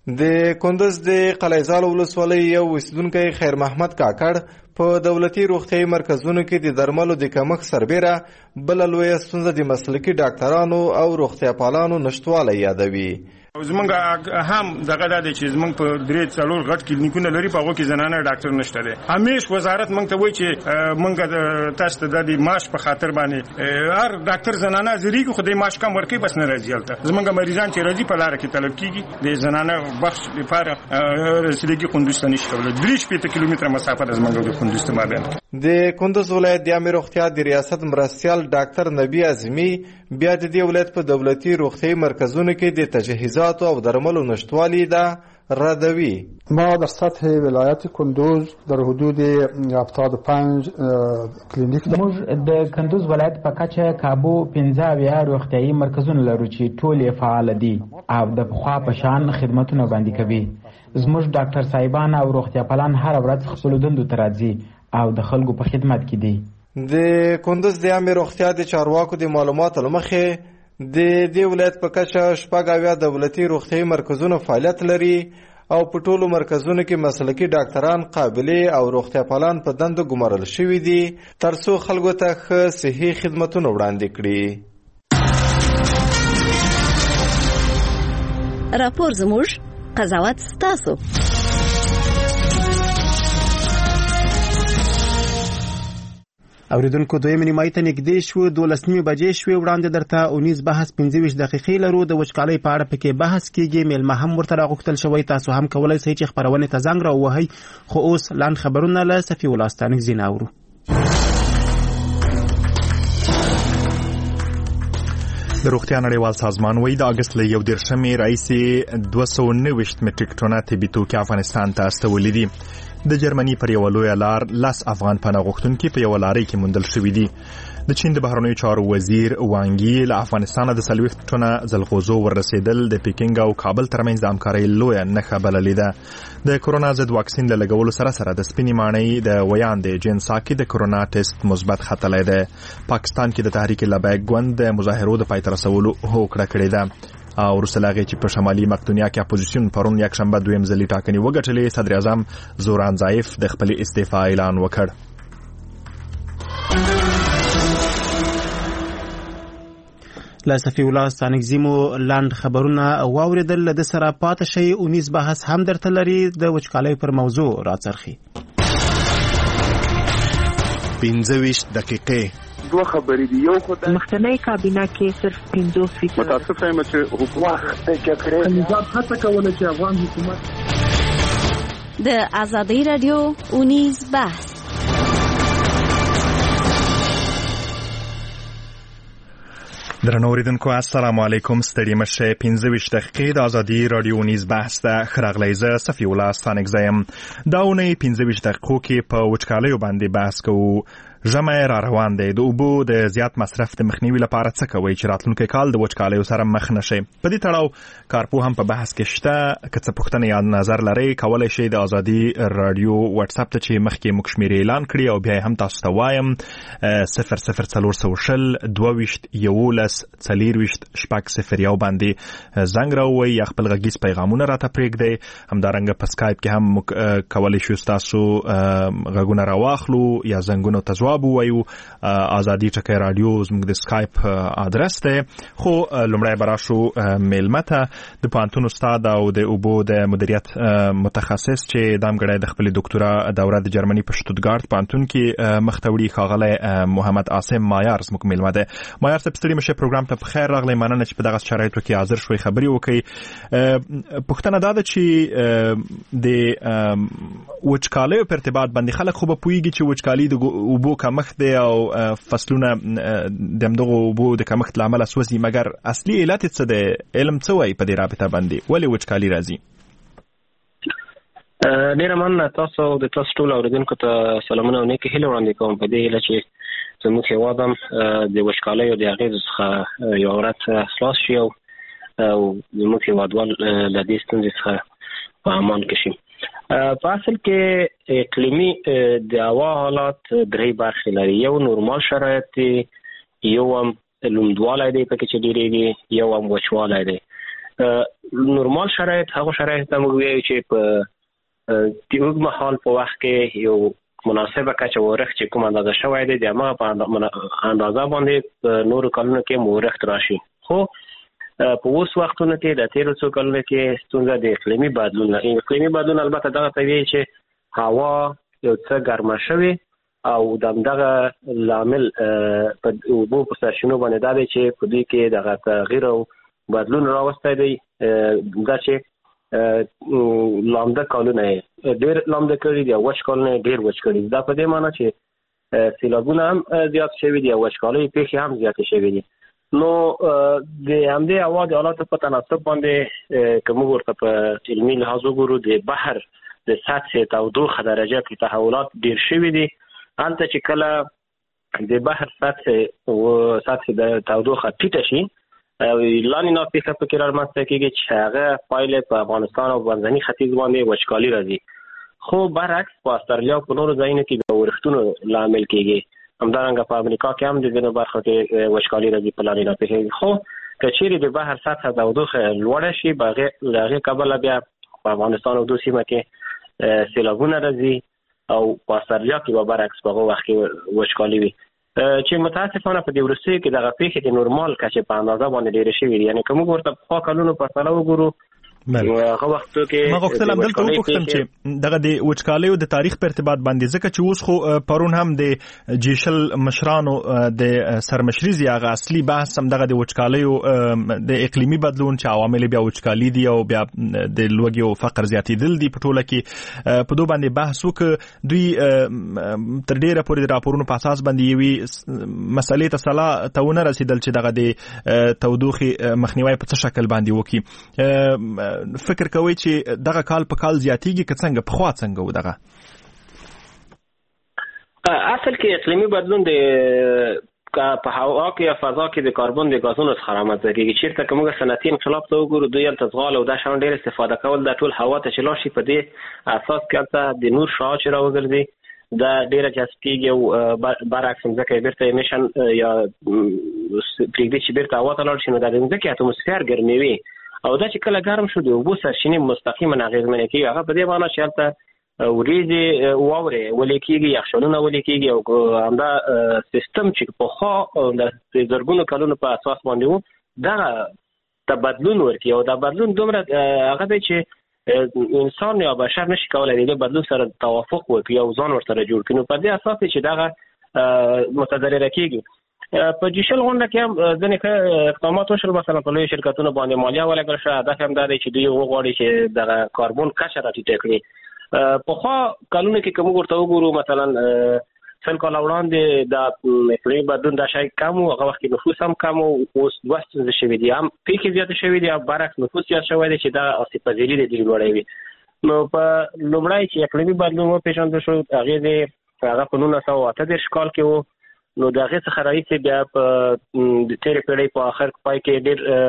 [SPEAKER 15] د کندوز د قلعه‌زال ولسوالۍ یو اوسیدونکی خیر محمد کاکړ په دولتي روغتیايي مرکزونو کې د درملو د کمښت سربیره بله لویه ستونزه د مسلکي ډاکټرانو او روغتیاپالانو نشتوالی یادوي.
[SPEAKER 19] زمونږ هم دغه دا دی چې زمونږ په درې څلور غټ کلینیکونه لري، په هغو کې زنانه ډاکټر نشته دی. همیش وزارت موږ ته وایي چې موږ تاسو ته د معاش په خاطر باندې هر ډاکټر زنانه حاضرېږي خو د معاش کم ورکوي، بس نه راځي هلته. زمونږ مریضان چې راځي په لاره کې طلب کېږي، د زنانه بخش لپاره رسیدګي کندوز ته نشي کولی. درې شپېته کیلومتره مسافه ده زمونږ د کندوز ته مابین.
[SPEAKER 15] د کندوز ولایت د عامې روغتیا د ریاست مرستیال ډاکټر نبی اعظمي بیا د دې ولایت په دولتي روغتیايي مرکزونو کې د تجهیزاتو او درملو نشتوالی ده ردوی.
[SPEAKER 20] ما در سطح ولایت کندوز در حدود هفتاد و پنج کلینیک
[SPEAKER 18] موږ د کندوز ولایت په کچه کابو پنځه اویا روغتیايي مرکزونه لرو چې ټول یې فعال دي او د پخوا په شان خدمتونه وړاندې کوي. زموږ ډاکټر صاحبان او روغتیاپالان هر ورځ خپلو دندو ته راځي او د خلکو په خدمت کې دي.
[SPEAKER 15] د کندوز د عامه روغتیا د چارواکو د معلوماتو لمخې د دې ولایت په کچه شپږ اویا دولتي روغتیايي مرکزونه فعالیت لري او په ټولو مرکزونو کې مسلکي ډاکټران قابلې او روغتیا پالان په دندو ګمارل شوي دي ترڅو خلکو ته ښه صحي خدمتونه وړاندې کړي.
[SPEAKER 8] راپور زموږ، قضاوت ستاسو.
[SPEAKER 2] اوریدونکو دویمې نیمایي ته نږدې شو، دولس نیمې بجې شوې. وړاندې درته اونیز بحث پنځه ویشت دقیقې لرو. د وچکالۍ په اړه پکې بحث کیږي. میلمه هم ورته راغوښتل شوی. تاسو هم کولی شئ چې خپرونې ته زنګ راووهئ. خو اوس لاند خبرونه له صفي الله ستانکزي نه اورو.
[SPEAKER 21] د روغتیا نړیوال سازمان وایي د اګست له یو دېرشمې راهیسې دوه سوه نهه ویشت مټریک ټنه طبي توکي افغانستان ته استولي دي. د جرمني پر یوه لویه لار لس افغان پناه غوښتونکي په یوه لارۍ کې موندل شوي دي. د چین د بهرنیو چارو وزیر وانګي له افغانستانه د څلوېښت ټنه ځلغوزو ورسېدل د پیکینګ او کابل ترمنځ د همکارۍ لویه نښه بللې ده. د کرونا ضد واکسین له لګولو سره سره د سپینې ماڼۍ د ویاندې جنسا کې د کرونا ټیسټ مثبت ختلی دی. پاکستان کې د تحریک لبیک ګوند د مظاهرو د پای ته رسولو هوکړه کړې ده. او وروسته له هغې چې په شمالي مقدونیا کې اپوزیسیون پرون یکشنبه دویم ځلي ټاکنې وګټلې، صدر اعظم زوران ضعیف د خپلې استعفا اعلان وکړ.
[SPEAKER 2] له صفي الله ستانکزي مو لاند خبرونه واورېدل. له ده سره پاتې شئ. اونیز بحث هم درته لري د وچکالۍ پر موضوع راڅرخي.
[SPEAKER 1] پنځه ویشت دقیقې
[SPEAKER 22] دوه خبرې دي. یو خدای
[SPEAKER 23] مخکنی کابینه کې صرف پنځوس فیصد
[SPEAKER 22] متاسف یم چې حکومت کې نظام هڅه کوله چې افغان حکومت
[SPEAKER 8] د آزادۍ رادیو اونیز بحث.
[SPEAKER 21] درنو اوریدونکو السلام علیکم. ستړي مشه. پنځه ویشت دقیقې د آزادي رادیو نیز بحث ده. ښه راغلی. زه صفي الله ستانکزی یم. دا اونۍ پنځه ویشت دقیقو کې په وچکالیو باندې بحث کوو. ژمی را روان دی. د اوبو د زیات مصرف د مخنیوي لپاره څه کوئ چې راتلونکی کال د وچکالیو سره مخ نشئ؟ په دې تړاو کارپو هم په بحث کې شته. که څه پوښتنه یا نظر لرئ کولی شئ د آزادي رادیو واتساپ ته چې مخکې موږ شمېرې اعلان کړي او بیا هم تاسو ته وایم صفر صفر څلور سوه شل دوه ویشت یولس څلېرویشت شپږ صفر یو باندې زنګ راووئ یا خپل غږیز پیغامونه راته پرېږدئ. همدارنګه په سکایپ کې هم موږ کولی شو ستاسو غږونه راواخلو یا زنګونو ته ځواب وایو. آزادي ټکی رادیو زموږ د سکایپ ادرس دی. خو لومړی به راشو میلمه ته. د پوهنتون استاد او د اوبو د مدیریت متخصص چې دامګړی د خپلې دکتورا دوره د جرمني په شتوتګارت پوهنتون کې مخ ته وړي ښاغلی محمد عاصم مایار زموږ میلمه دی. مایار صاحب ستړي مشه. پروګرام ته په خیر راغلی. مننه چې په دغه شرایطو کې حاضر شوئ خبرې وکړئ. پوښتنه دا ده چې د وچکالیو په ارتباط باندې خلک خو به پوهېږي چې وچکالي د اوبو کمښت دی او فصلونه د همدغو اوبو د کمښت له امله سوځي، مګر اصلي علت یې څه دی؟ علم څه وایي په دې رابطه باندې؟ ولې وچکالي راځي؟
[SPEAKER 24] ډېره مننه. تاسو د تاسو ټولو اورېدونکو ته سلامونه او نیکې هیلې وړاندې کوم په دې هیله چې زموږ هېواد هم د وچکالیو د اغېزو څخه یوه ورځ خلاص شي او زموږ هېوادوال له دې ستونزې څخه په امان کې شي. په اصل کې اقلیمي د هوا حالات درې برخې لري. یو نورمال شرایط دی، یو هم لوندوالی دی پکې چې ډېرېږي، یو هم وچوالی دی. نورمال شرایط هغه شرایط ته موږ وایو چې په د اوږدمهال په وخت کې یو مناسبه کچه ورښت چې کوم اندازه شوی دی د هماغه په اندازه باندې په نورو کلونو کې ورښت راشي. خو په اوس وختونو کې د تیرو څو کلونو کې ستونزه د اقلیمي بدلون ده. اقلیمي بدلون البته دغه ته وایي چې هوا یو څه ګرمه شوې او د همدغه لامل په اوبو په سرچینو باندې دا دی چې په دوی کې دغه تغییر او بدلون راوستی دی. دا چې لامده کالونه ډېر لامده کړي دي او وچ کالونه ډېر وچ کړي دي. دا په دې معنی چې سیلابونه هم زیات شوي دي او وچکالۍ پیښې هم زیاتې شوي دي. نو د همدې هوا د حالاتو په تناسب باندې که موږ ورته په علمي لحاظ وګورو د بحر د سطح تودوخه درجه کې تحولات ډېر شوي دي. هلته چې کله د بحر سطح سطح د تودوخه ټیټه شي لاندې ناپیښه پکې رامنځته کېږي چې هغه پایلې په افغانستان او منځني ختیځ باندې وچکالي راځي. خو برعکس په استرالیا په نورو ځایونو کې د ورښتونو لامل کېږي. همدارنګه په امریکا کې هم د ځینو برخو کې وچکالي راځي په لارې راپېښېږي. خو که چیرې د بحر سطحه تودوخه لوړه شي له هغې کبله بیا په افغانستان او دو سیمه کې سیلابونه راځي او په استرالیا کې به برعکس په هغه وخت کې وچکالي وي چې متاسفانه په دې وروستیو کې دغه پېښې د نورمال کچې په اندازه باندې ډېرې شوي دي. یعنې که موږ ورته پخوا کلونو په پرتله وګورو هغه وختو کې
[SPEAKER 21] ما غوښتل همدلته وپوښتم چې دغه د وچکالیو د تاریخ په ارتباط باندې ځکه چې اوس خو پرون هم د جیشل مشرانو د سرمشري هغه اصلي بحث هم دغه د وچکالیو د اقلیمي بدلون چې عوامل بیا وچکالي دي او بیا د لوږې او فقر زیاتېدل دي په ټوله کې په دوه باندې بحث وکړ. دوی تر ډیره پورې د راپورونو په اساس باندې یوې مسلې ته سلا ته ونه رسېدل چې دغه د تودوخې مخنیوی په څه شکل باندې وکړي. فکر کوي چې دغه کال په کال زیاتېږي که څنګه پخوا څنګه و دغه
[SPEAKER 24] اصل کې اقلیمي بدلون د په هوا کې یا فضا کې د کاربن د غازونو څخه رامنځته کېږي. چېرته که موږ صنعتي انقلاب ته وګورو دوی هلته ځغال او دا شیان ډېر استفاده کول د ټول هوا ته چې لاړ شي په دې اساس کې هلته د نور شعاع چې راوګرځي دا ډېره جذب کېږي او برعکس مځکه یې بېرته ایمیشن یا پرېږدي چې بېرته هوا ته لاړ شي نو دا د مځکې اتموسفیر ګرموي او دا چې کله ګرم شو د اوبو سرچینې مستقیما اغېزمنې کېږي. هغه په دې معنی چې هلته وریځې واورې ولې کېږي یخچالونه ولې کېږي او همدا سیستم چې پخوا د زرګونو کلونو په اساس باندې و دغه ته بدلون ورکوي او دا بدلون دومره هغه دی چې انسان یا بشر نشي کولی د دې بدلون سره توافق وکړي او ځان ورسره جوړ کړي. نو په دې اساس چې دغه متضرره کېږي. په جیشل غونډه کې هم ځینې ښه اقدامات وشول، مثلا په لویو شرکتونو باندې مالیه ولګول شوه. هدف هم دا دی چې دوی وغواړي چې دغه کاربن کچه راټیټه کړي. پخوا کلونو کې که موږ ورته وګورو مثلا سل کاله وړاندې د اقلیمي بدلون دا شی کم و، هغه وخت کې نفوس هم کم و. اوس دوه ستونزې شوي دي، هم پیښې زیاتې شوي دي او برعکس نفوس زیات شوی دی چې دا آسیب پذیري د دوی لوړوي. نو په لومړی چې اقلیمي بدلون وپېژندل شو هغې د هغه په نولس سوه اته دېرش کال کې و. نو د هغې څخه راهیسې بیا په د تېرې پېړۍ په آخر پای کې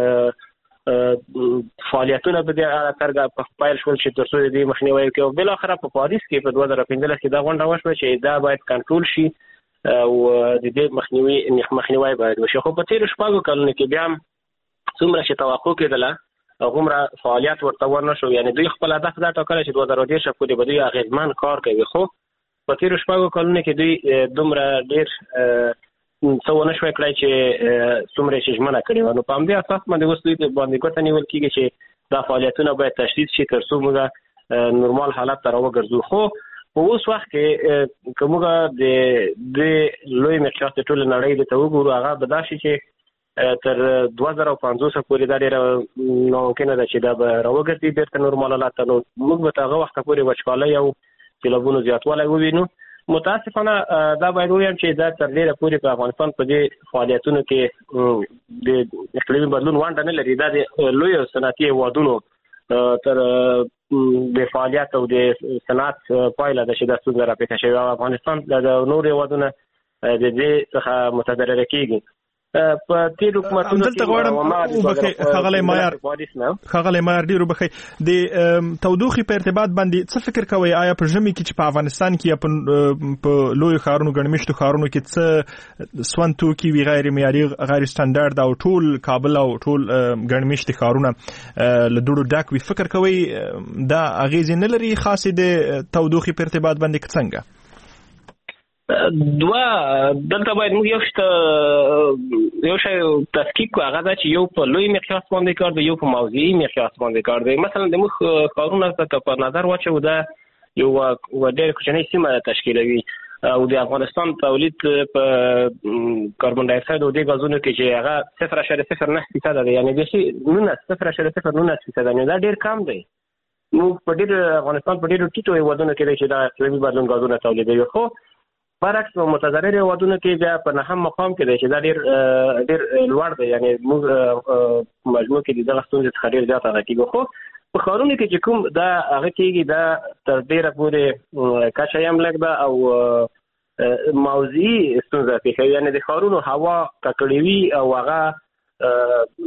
[SPEAKER 24] ډېر فعالیتونه په دې طرګه پیل شول چې تر څو د دې مخنیوی وکړي. او بالاخره په پاریس کې په دوه زره پنځلس کې دا غونډه وشوه چې دا باید کنټرول شي او د دې مخنیوي مخنیوی باید وشي. خو په تېرو شپږو کلونو کې بیا هم څومره چې توقع کېدله هغومره فعالیت ورته ونه شو. یعنې دوی خپل هدف دا ټاکلی چې دوه زره دېرش پورې به دوی اغېزمن کار کوي. خو په تېرو شپږو کلونو کې دوی دومره ډېر څه ونه شوی کړی چې څومره چې ژمنه کړې وه. نو په همدې اساس باندې اوس دوی باندې ګوته نیول کېږي چې دا فعالیتونه باید تشدید شي تر څو موږ نورمال حالت ته راوګرځو. خو په اوس وخت کې که موږ د دې لوی مقیاس د ټولې نړۍ د ته وګورو هغه به دا شي چې تر دوه زره پنځوسه پورې دا ډېره ناممکنه ده چې دا به راوګرځي بېرته نورمال حالت ته. نو موږ به تر هغه وخته پورې وچکالۍ او سیلابونو زیاتوالی ووینو. متاسفانه دا باید ووایم چې دا تر ډېره پورې په افغانستان په دې فعالیتونو کې د اقلیمي بدلون ونډه نه لري. دا د لویو صنعتي هېوادونو تر د فعالیت او د صنعت پایله ده چې دا ستونزه راپېښه شوې او افغانستان د نورو هېوادونه د دې څخه متضرره کېږي. په تېرو حکومتونو
[SPEAKER 21] کې ښاغلی مایار ښاغلی مایار ډېر وبښئ د تودوخې په ارتباط باندې څه فکر کوئ؟ آیا په ژمي کې چې په افغانستان کې یا په لویو ښارونو ګڼمېشتو ښارونو کې څه سون توکي وي غیر معیاري غیر سټنډرډ او ټول کابل او ټول ګڼمېشتي ښارونه له دوړو ډک وي، فکر کوئ دا اغېزې نه لري خاصې د تودوخې په ارتباط باندې که څنګه؟
[SPEAKER 24] دوه دلته باید موږ یو شته یو شی تفکیک کړو، هغه دا چې یو په لوی مقیاس باندې کار دی، یو په موضوعي مقیاس باندې کار دی. مثلا د موږ ښارونه که په نظر واچوو دا یو ډېره کوچنۍ سیمه تشکیلوي او د افغانستان تولید په کاربن ډای اکساید او دې غازونو کې چې هغه صفر اعشاریه صفر نه فیصده دی، یعنې بیخي نولس صفر اعشاریه صفر نولس فیصده دی. دا ډېر کم دی. موږ په ډېر افغانستان په ډېرو ټیټو هېوادونو کې دی چې دا اقلیمي بدلون غازونه تولیدوي. خو برعکس په متضرر هېوادونو کې بیا په نهم مقام کې دی چې دا ډېر ډېر لوړ دی. یعنې موږ مجموع کې د دغه ستونزې څخه ډېر زیات هغه کېږو. خو په ښارونو کې چې کوم دا هغه کېږي دا تر ډېره پورې کچه یې هم لږ ده او موضوعي ستونزه پېښوي. یعنې د ښارونو هوا ککړې وي او هغه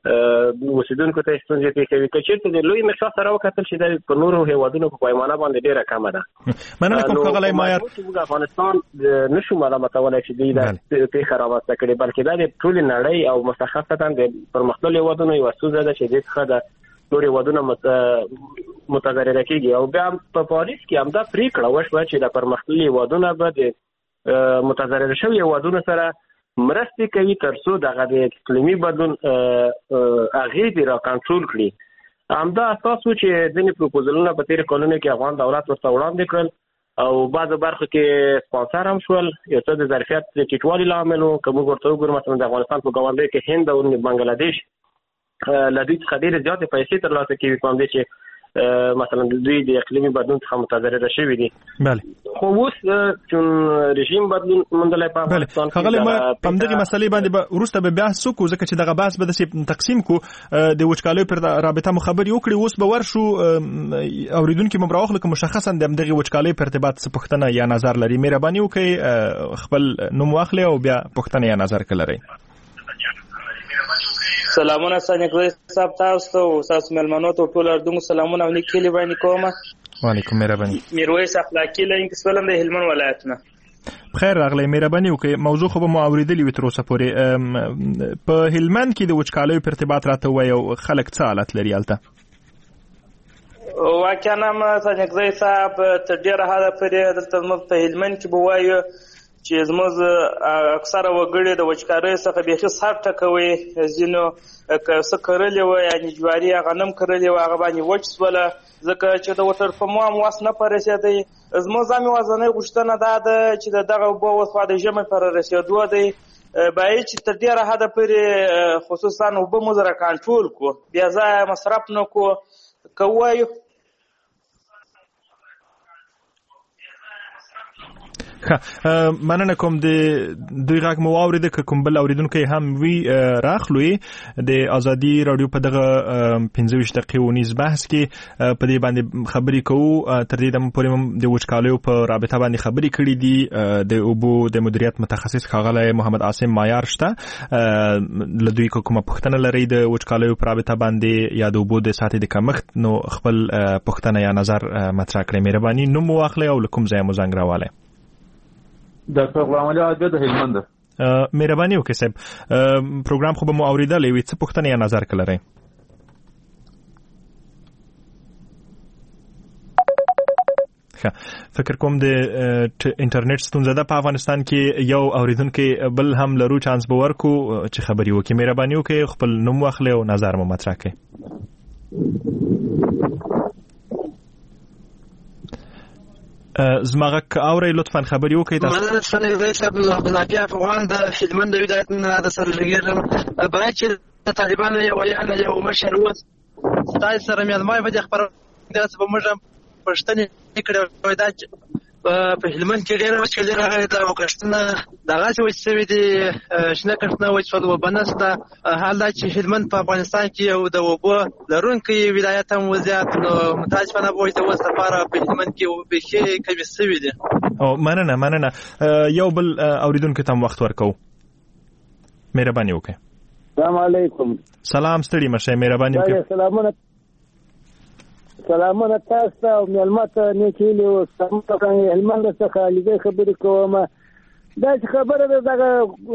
[SPEAKER 24] اوسیدونکو ته ستونزې پیښوي. که چېرته د لوی مقدار سره وکتل شي د په نورو هیوادونو په پیمانه باندې ډېره کمه ده.
[SPEAKER 21] مننه کوم ښاغلی مایار.
[SPEAKER 24] موږ افغانستان نشو ملامتولی چې دوی دا پیښه رامنځته کړې، بلکې دا د ټولې نړۍ او مشخصتا د پرمختللو هیوادونو یوه ستونزه ده چې دې څخه د نور هیوادونه متضرره کېږي. او بیا په پاریس کې همدا پرېکړه وشوه چې د پرمختللي هیوادونه به د متضرره شوي هیوادونو سره مرستې کوي تر څو دغه د اقلیمي بدلون اغېزې را کنټرول کړي. همدا اساس و چې ځینې پروپوزلونه په تېرو کلونو کې افغان دولت ورته وړاندې کړل او بعضو برخو کې سپانسر هم شول. یو څه د ظرفیت د ټیټوالي له امله و. که موږ ورته وګورو مثلا د افغانستان په ګاونډیو کې هند او بنګلادیش له دوی څخه ډېرې زیاتې پیسې ترلاسه کوي په همدې چې مثلا دوی د اقلیمي بدلون څخه متضرره شوي دي.
[SPEAKER 21] بله
[SPEAKER 24] خو اوس چون رژیم بدلون موندلی په افغانستان کې
[SPEAKER 21] ښاغلی ما په همدغې مسلې باندې به وروسته به بحث وکړو ځکه چې دغه بحث به داسې تقسیم کړو د وچکالیو پر رابطه مو خبرې وکړې. اوس به ورشو اورېدونکي مو راواخلو که مشخصا د همدغې وچکالۍ په ارتباط څه پوښتنه یا نظر لري مهرباني وکړئ خپل نوم واخلئ او بیا پوښتنه یا نظر که لرئ.
[SPEAKER 3] سلامونه سانګزی صاحب تاسو ته او تاسو مېلمنو ته ټول اردو سلامونه او نیکلی باندې کوم.
[SPEAKER 21] وعلیکم مهرباني.
[SPEAKER 3] میرویس اخلاقی لینک سولم د هلمند ولایت نه.
[SPEAKER 21] بخیر راغلی مهرباني وکړئ. موضوع خو به مو اورېدلې وي تر اوسه پورې. په هلمند کې د وچکالیو په ارتباط راته ووایه او خلک څه حالت لري هلته؟
[SPEAKER 3] واقعا هم سانګزی صاحب تر ډېره حده پورې دلته زموږ په هلمند کې به وایو چې زموږ اکثره وګړي د وچکاریو څخه بیخي سر ټکوي. ځینو که څه کرلي وه یعنې جواري غنم کرلي وه هغه باندې وچ شوله ځکه چې د وټرپمو هم واس نه په رسېدی. زموږ ځان یوازنۍ غوښتنه دا ده چې د دغه اوبو اوس خوا د ژمي پر رسېدو دی باید چې تر ډېره حده پورې خصوصا اوبه مو زره کنټرول کړو، بیا ځایه مصرف نه کړو. که ووایو
[SPEAKER 21] مننه کوم د دوی غږ مو واورېده. که کوم بل اورېدونکی هم وي راخلو یې د ازادي راډیو په دغه پنځه ویشت دقیقې ونیز بحث کې په دې باندې خبرې کوو. تر دې دمه پورې هم د وچکالیو په رابطه باندې خبرې کړي دي. د اوبو د مدیریت متخصص ښاغلی محمد عاصم مایار شته. له دوی که کومه پوښتنه لرئ د وچکالیو په رابطه باندې یا د اوبو د سطحې د کمښت نو خپل پوښتنه یا نظر مطرح کړئ. مهرباني نوم مو واخلئ او له کوم ځایه مو زنګ راوالی.
[SPEAKER 5] ډاکټر غلام علي عادل د هلمند.
[SPEAKER 21] مهرباني وکړئ صاحب پروګرام خو به مو اورېدلی وي څه پوښتنه یا نظر که لرئ؟ فکر کوم د انټرنیټ ستونزه ده په افغانستان کې. یو اورېدونکی بل هم لرو چانس به ورکو چې خبرې وکړي. مهرباني وکړئ خپل نوم واخلئ او نظر مو مطرح کړئ. زما غږ اورئ لطفا خبرې وکړئ تاسو.
[SPEAKER 6] مننه سانګزی صاحب نافي افغان د هلمند ولایت نه د سره لګېږم. باید چې د طالبانو یو ویان یو مشر اوس ستاسو سره مېلمه به د خپرونې داسې به موږ هم پوښتنې کړې دا چې په هلمند کې ډېره وچکالي راغلې ده او کښتونه دغسې وچ شوي دي، شنه کښتونه وچ شول، اوبه نشته. حال دا چې هلمند په افغانستان کې یو د اوبو لرونکی ولایت هم وضعیت نو متاسفانه به وایي د اوس لپاره په هلمند کې بیخي کمې شوي دي.
[SPEAKER 21] او مننه مننه. یو بل اورېدونکي ته هم وخت ورکوو. مهرباني وکړئ.
[SPEAKER 7] السلام علیکم.
[SPEAKER 21] سلام ستړي مه شئ. مهرباني وکړئ.
[SPEAKER 7] سلامونه سلامونه تاسو ته او مېلمه ته نیکې هیلې اوس هلمند څخه لیدې خبرې کوم. داسې خبره ده دغه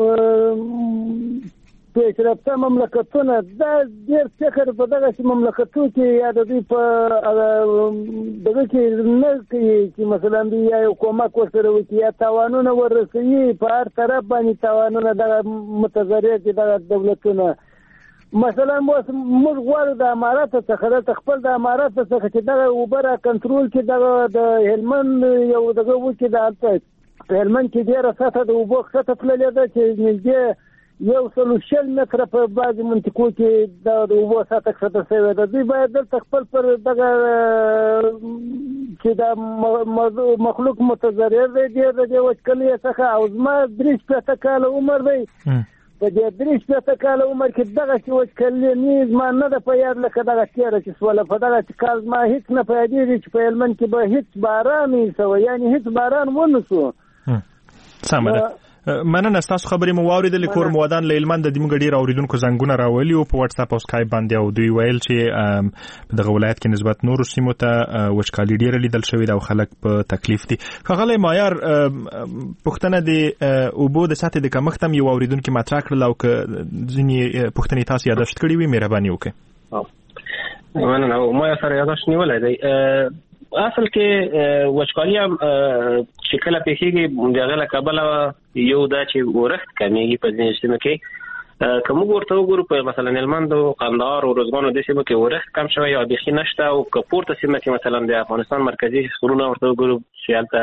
[SPEAKER 7] پیشرفته مملکتونه دا ډېر فخر په دغسې مملکتونو کې یا د دوی په دغه کې نه کوي چې مثلا دوی یا یو کومک ورسره وکړي یا تاوانونه ورسوي په هر طرف باندې تاوانونه دغه متضرر دي دغه دولتونه. مثلا موږ غواړو د امارات څخه د خپل د امارات څخه چې دغه اوبه را کنټرول کړي. دغه د هلمند یو دغه وکړي د هلته په هلمند کې ډېره سطحه د اوبو ښکته تللې ده چې نږدې یو سلو شل متره په بعضې منطقو کې د اوبو سطحه ښکته شوې ده. دوی باید دلته خپل پر دغه چې د مخلوق متضرر دی ډېر د دې وچکالۍ څخه. او زما درې شپېته کاله عمر دی. په دې درې شپېته کاله عمر کې دغسې وچکالي زما نه ده په یاد لکه دغه تېره چې شوله. په دغسې کال زما هېڅ نه په یادېږي چې په هلمند کې به هېڅ باران نه شوی، یعنې هېڅ باران ونه شو.
[SPEAKER 21] سمه ده. مننه تاسو خبرې مو واوریدلې. کور مودان له هلمند د موږ ډیر اوریدونکو زنګونه راولي او په واتس اپ او سکایپ باندې او دوی ویل چې په دغه ولایت کې نسبت نورو سیمو ته وچکالي ډیره لیدل شوې ده او خلک په تکلیف دي. ښاغلی مایار، پوښتنه د اوبو د سطحې د کمښت هم یو اوریدونکي مطرح کړل او که ځینې پوښتنې تاسو یاداشت کړې وي مهرباني وکړئ.
[SPEAKER 24] مننه. ما سره یاداشت نیولی دی. اصل کې وچکالي هم چې کله پیښیږي د هغې له کبله یو دا چې ورښت کمیږي په ځینې سیمو کې. که موږ ورته وګورو په مثلا هلمند او قندهار او روزګان او دې سیمو کې ورښت کم شوی یا بیخي نشته، او که پورته سیمه کې مثلا د افغانستان مرکزي غرونه ورته وګورو چې هلته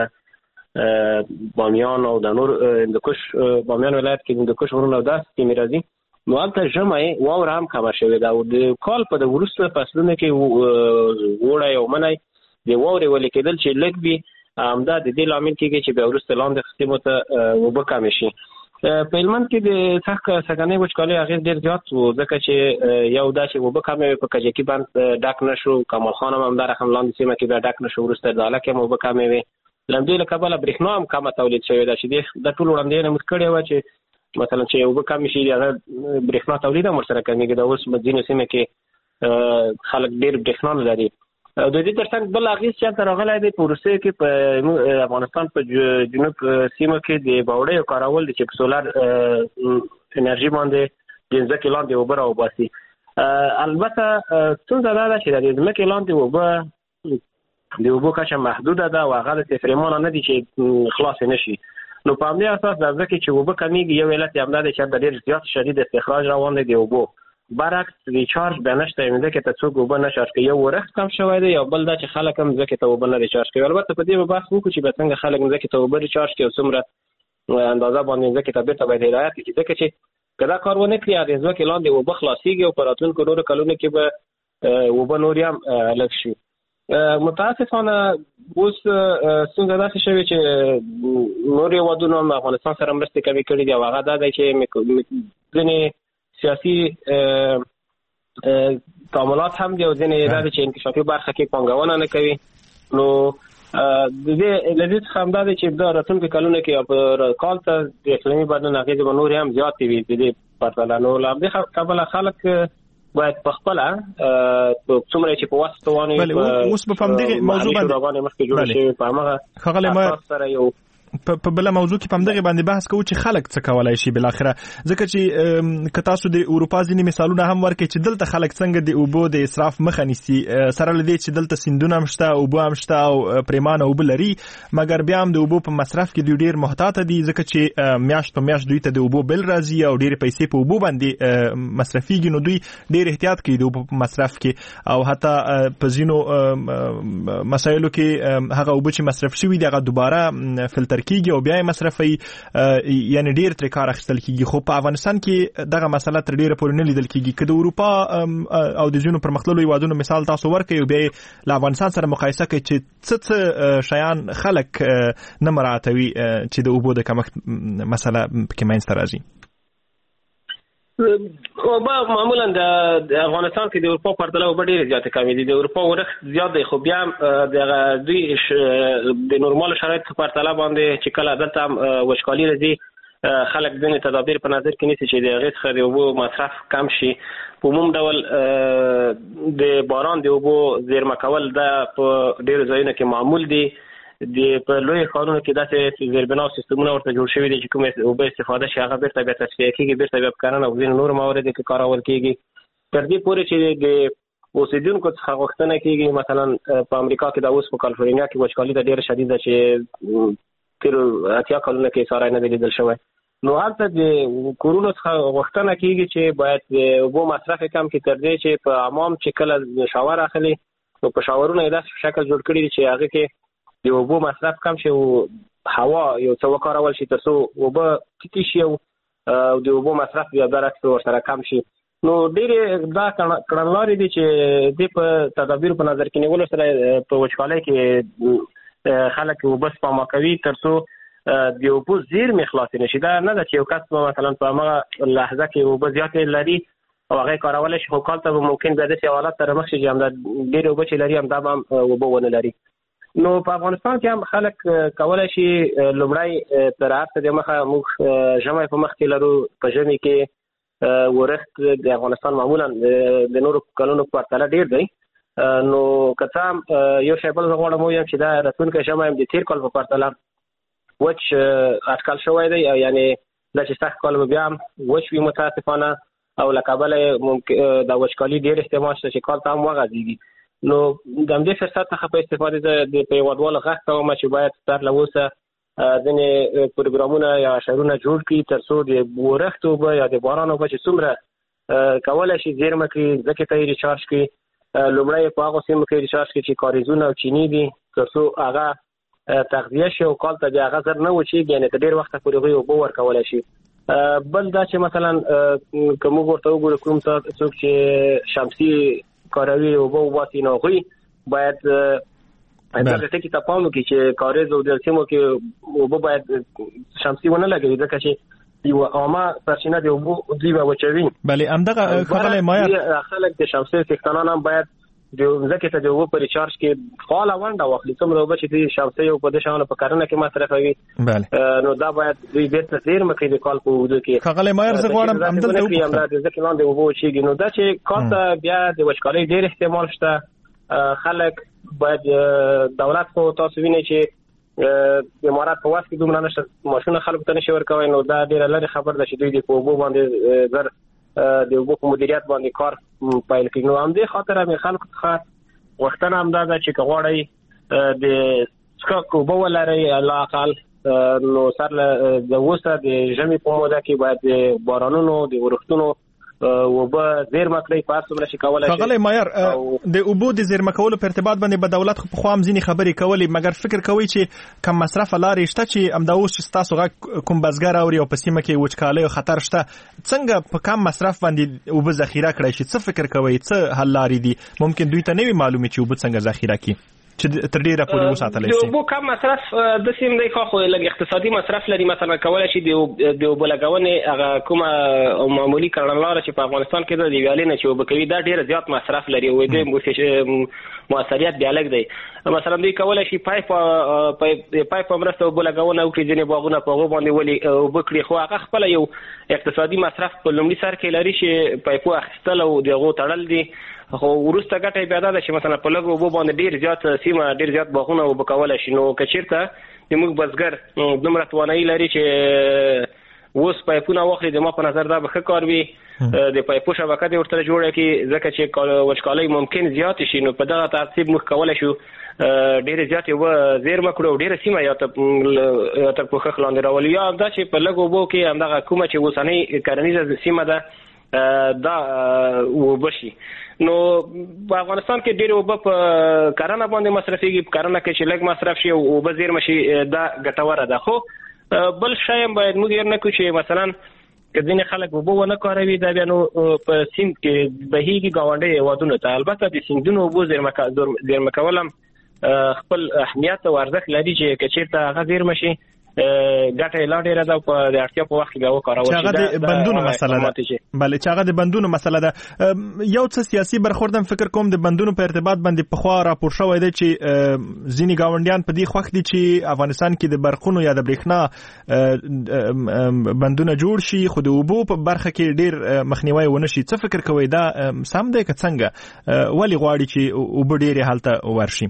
[SPEAKER 24] بامیان او د نور هندوکش بامیان ولایت کې هندوکش غرونه او داسې سیمې راځي، نو هلته ژمی واوره هم کمه شوې ده. او د کال په د وروسته فصلونو کې اوړی او منی د واورې ولې کېدل چې لږ وي، همدا د دې لامل کېږي چې بیا وروسته لاندې سیمو ته اوبه کمې شي. په هلمند کې د سخت سږنۍ وچکالۍ اغېز ډېر زیات و، ځکه چې یو دا چې اوبه کمې وې، په کجکي بند ډک نه شو، کمال خان هم همدا رقم لاندې سیمه کې بیا ډک نه شو، وروسته داله کې هم اوبه کمې وې. له همدې له کبله برېښنا هم کمه تولید شوې ده، چې دا ټول وړاندوینه موږ کړې وه چې مثلا چې اوبه کمې شي هغه برېښنا تولید هم ورسره کمېږي. دا اوس ځینو سیمه کې خلک ډېر برېښنا نه لري. د دې ترڅنګ بل اغېز چې هلته راغلی دی په وروستیو کې په افغانستان په جنوب سیمو کې د باوړیو کارول دي چې په سولر انرژي باندې د ځمکې لاندې اوبه راوباسي. البته ستونزه دا ده چې د ځمکې لاندې اوبه د اوبو کچه محدوده ده او هغه د فرېمانه نه دي چې خلاصې نه شي. نو په همدې اساس د ځمکې چې اوبه کمیږي، یو علت یې همدا دی چې هلته ډېر زیات شدید استخراج روان دی د اوبو. برعکس ریچارج به نشته، ځمکې ته څوک اوبه نه چارج کوي. یو ورښت کم شوی دی، یو بل دا چې خلک هم ځمکې ته اوبه نه ریچارج کوي. البته په دې به بحث وکړو چې به څنګه خلک ځمکې ته اوبه ریچارج کوي او څومره اندازه باندې ځمکې ته بېرته باید هدایت کړي، ځکه چې که دا کار ونه کړي د ځمکې لاندې اوبه خلاصېږي او په راتلونکو نورو کلونو کې به اوبه نورې هم لږ شي. متاسفانه اوس ستونزه داسې شوې چې نور هېوادونو هم افغانستان سره مرستې کمې کړي دي، او هغه دا دی چې ځینې سیاسي تعاملات هم دي او ځینې دا دي چې انکشافي برخه کې پانګونه نه کوي. نو د دې له دې څخه همدا دی چې دا راتلونکي کلونو کې په کال ته د اقلیمي بدلون اغېزې به نورې هم زیاتې وي د دې پرتله. نو له همدې کبله خلک باید په خپله څومره چې په وس توان وي
[SPEAKER 21] اوس به په همدغې موضوع باندې
[SPEAKER 24] مخکې جوړه شوې په همغه اساس سره یو
[SPEAKER 21] په بل موضوع کې په همدغه باندې بحث کوو چې خلک څه کولای شي بالاخره، ځکه چې که تاسو د اروپا ځینې مثالونه هم ورکړئ چې دلته خلک څنګه د اوبو د اسراف مخه نیسي، سره له دې چې دلته سیندونه هم شته، اوبه هم شته او پرېمانه اوبه لري، مګر بیا هم د اوبو په مصرف کې دوی ډېر محتاطه دي، ځکه چې میاشت په میاشت دوی ته د اوبو بل راځي او ډېرې پیسې په اوبو باندې مصرفېږي، نو دوی ډېر احتیاط کوي د اوبو په مصرف کې، او حتی په ځینو مسایلو کې هغه اوبه چې مصرف شوي دي هغه دوباره فلتر کیږي او بیا یې مصرفي، یعنی ډیر تر کار اخیستل کیږي. خو په افغانستان کې دغه مسله تر ډیره پورې نه لیدل کیږي. که د اروپا او د ځینو پرمختللو هیوادونو مثال تاسو ورکړئ او بیا له افغانستان سره مقایسه کړئ چې څه څه شیان خلک نه مراعاتوي چې د اوبو د کمښت مسله پکې منځته راځي.
[SPEAKER 24] اوبه معمولا د افغانستان کې د اروپا په پرتله اوبه ډېرې زیاتې کمې دي. د اروپا ورښت زیات دی، خو بیا هم د دوی د نورمالو شرایطو په پرتله باندې چې کله دلته هم وچکالي راځي خلک ځینې تدابیر په نظر کې نیسي چې د هغې څخه د اوبو مصرف کم شي. په عموم ډول د باران د اوبو زیرمه کول دا په ډېرو ځایونو کې معمول دي. د په لوی ښارونو کې داسې زیربنا سیستمونه ورته جوړ شوي دي چې کومې اوبه استفاده شي هغه بیرته بیا تصفیه کېږي، بیرته بیا په کرنه او ځینو نورو مواردو کې کارول کېږي، تر دې پورې چې د اوسېدونکو څخه غوښتنه کېږي. مثلا په امریکا کې دا اوس په کالیفورنیا کې وچکالي ده ډېره شدیده چې تېرو اتیا کلونو کې ساری نه دی لیدل شوی. نو هلته د کورونو څخه غوښتنه کېږي چې باید د اوبو مصرف کم کړي، تر دې چې په عمام چې کله شاور اخلي نو په شاورونه یې داسې شکل جوړ کړي دي چې هغې کې د اوبو مصرف کم شي او هوا یو څه وکارول شي تر څو اوبه ټیټې شي او د اوبو مصرف بیا برعکس ورسره کم شي. نو ډېرې دا کړنلارې دي چې دې په تدابیرو په نظر کې نیولو سره په وچکالۍ کې خلک اوبه سپما کوي تر څو د اوبو زیرمې خلاصې نه شي. دا نه ده چې یو کس مثلا په همغه لحظه کې اوبه زیاتې لري او هغه کارولی شي، خو کال ته به ممکن بیا داسې حالات سره مخ شي چې همدا ډېرې اوبه چې لري همدا به هم اوبه ونه لري. نو په افغانستان کې هم خلک کولای شي لومړی تر هر څه د مخه موږ ژمی په مخ کې لرو. په ژمي کې ورښت د افغانستان معمولا د نورو کلونو په پرتله ډیر دی. نو که څه هم یو شی بل زه غواړم ووایم چې دا راتلونکی ژمی هم د تېر کال په پرتله وچ اټکل شوی دی، یعنې دا چې سخت کال به بیا هم وچ وي متاسفانه، او له کبله د وچکالي ډېر احتمال شته چې کال ته هم وغځېږي. نو د همدې فرصت څخه په استفادې زه په هېوادوالو غږ کوم چې باید تر له اوسه ځینې پروګرامونه یا اشرونه جوړ کړي تر څو د ورښت اوبه یا د باران اوبه چې څومره کولی شي زېرمه کړي ځمکې ته یې ریچارج کړي. لومړی په هغو سیمو کې ریچارج کړي چې کاریزونه او چینې دي تر څو هغه تغذیه شي او کال ته بیا هغه زر نه وچېږي، یعنې تر ډېر وخته پورې هغوی اوبه ورکولی شي. بل دا چې مثلا که موږ ورته وګورو کوم څوک چې شمسي کاروي اوبه وباسي نو هغوی باید دغه ټکي ته پام وکړي چې کاریز او د سیمو کې اوبه باید شمسي ونه لګوي، ځکه چې یو عامه سرچینه د اوبو دوی به وچوي.
[SPEAKER 21] بله همدغه ښاغلی مایر
[SPEAKER 24] خلک د شمسي څښتنان هم باید د ځمکې ته د اوبو په ریچارج کې فعاله ونډه واخلي. څومره اوبه چې دوی شمسي او په دې شیانو په کرنه کې مصرفوي نو دا باید دوی بېرته زېرمه کړي د کال په اوږدو کې.
[SPEAKER 21] ښاغلی مایر زه غواړم همدلته
[SPEAKER 24] وپوښتم د ځمکې لاندې اوبه وچېږي نو دا چې کال ته بیا د وچکالۍ ډېر احتمال شته. خلک باید دولت خو تاسو وینئ چې د امارات په واسطه کې دومره نشته ماشونه خلکو ته نشي ورکوی، نو دا ډېره لرې خبر ده چې دوی د په اوبو باندې زر د اوبو په مدیریت باندې کار پیل کړي. نو همدې خاطر مې خلکو څخه غوښتنه همدا ده چې که غواړئ د څښاک اوبه ولرئ الله اقل نو سر له د اوسه د ژمي په موده کې باید د بارانونو د ورښتونو اوبه زېرمه کړئ په هر څومره چې کولی شي.
[SPEAKER 21] ښاغلی مایر د اوبو د زېرمه کولو په ارتباط باندې به دولت خو پخوا هم ځینې خبرې کولې، مګر فکر کوئ چې کم مصرفه لارې شته چې همدا اوس چې ستاسو غږ کوم بزګر اوري او په سیمه کې وچکالۍ او خطر شته څنګه په کم مصرف باندې اوبه ذخیره کړی شي؟ څه فکر کوئ څه حل لارې دي ممکن دوی ته نه وي معلومې چې اوبه څنګه ذخیره کړي چې تر ډیره پورې وساتلی شي؟
[SPEAKER 24] د اوبو کم مصرف د سیم دی خو لږ اقتصادي مصرف لري. مثلا کولی شي د اوبو لګونې هغه کومه معمولي کړنلاره چې په افغانستان کې ده د ویالې نه چې اوبه کوي دا ډېره زیات مصرف لري او د مؤثریت بیا لږ دی. مثلا دوی کولی شي پایپ پایپ په مرسته اوبه لګونه وکړي، ځینې باغونه په هغو باندې ولې اوبه کړي، خو هغه خپله یو اقتصادي مصرف په لومړي سر کې لري چې پایپو اخیستل او د هغو تړل دي. خو وروسته ګټه بیا دا ده چې مثلا په لږو اوبو باندې ډېر زیات سیمه ډېر زیات باغونه اوبه کولی شي. نو که چېرته زموږ بزګر دومره توانایي لري چې اوس پایپونه واخلي د ما په نظر دا به ښه کار وي. د پایپو شبکه دې ورسره جوړه کړي ځکه چې وچکالۍ ممکن زیاتې شي. نو په دغه ترتیب موږ کولی شو ډېرې زیاتې اوبه زېرمه کړو او ډېره سیمه یا تر پوښښ لاندې راولو، یا دا چې په لږو اوبو کې همدغه کومه چې اوسنۍ کرنیزه سیمه ده دا اوبه شي. نو په افغانستان کې ډېرې اوبه په کرنه باندې مصرفېږي، په کرنه کې چې لږ مصرف شي او اوبه زېرمه شي دا ګټوره ده. خو بل شی هم باید موږ هېر نه کړو چې مثلا که ځینې خلک اوبه ونه کاروي دا بیا نو په سیند کې بهېږي ګاونډي هېوادونو ته. البته د سیندونو اوبو زېرمه کول هم خپل اهمیت او ارزښت لري چې که چېرته هغه زېرمه شي ګټه یې لا ډېره ده او په د اړتیا په وخت کې بیا وکارول شي.
[SPEAKER 21] چې هغه د بندونو مسله ده. بله چې هغه د بندونو مسله ده. یو څه سیاسي برخورد هم فکر کوم د بندونو په ارتباط باندې پخوا راپور شوی دی چې ځینې ګاونډیان په دې خوښ دي چې افغانستان کې د برقونو یا د برېښنا بندونه جوړ شي خو د اوبو په برخه کې ډېر مخنیوی ونه شي. څه فکر کوئ دا سم دی که څنګه؟ ولې غواړي چې اوبه ډېرې هلته ورشي؟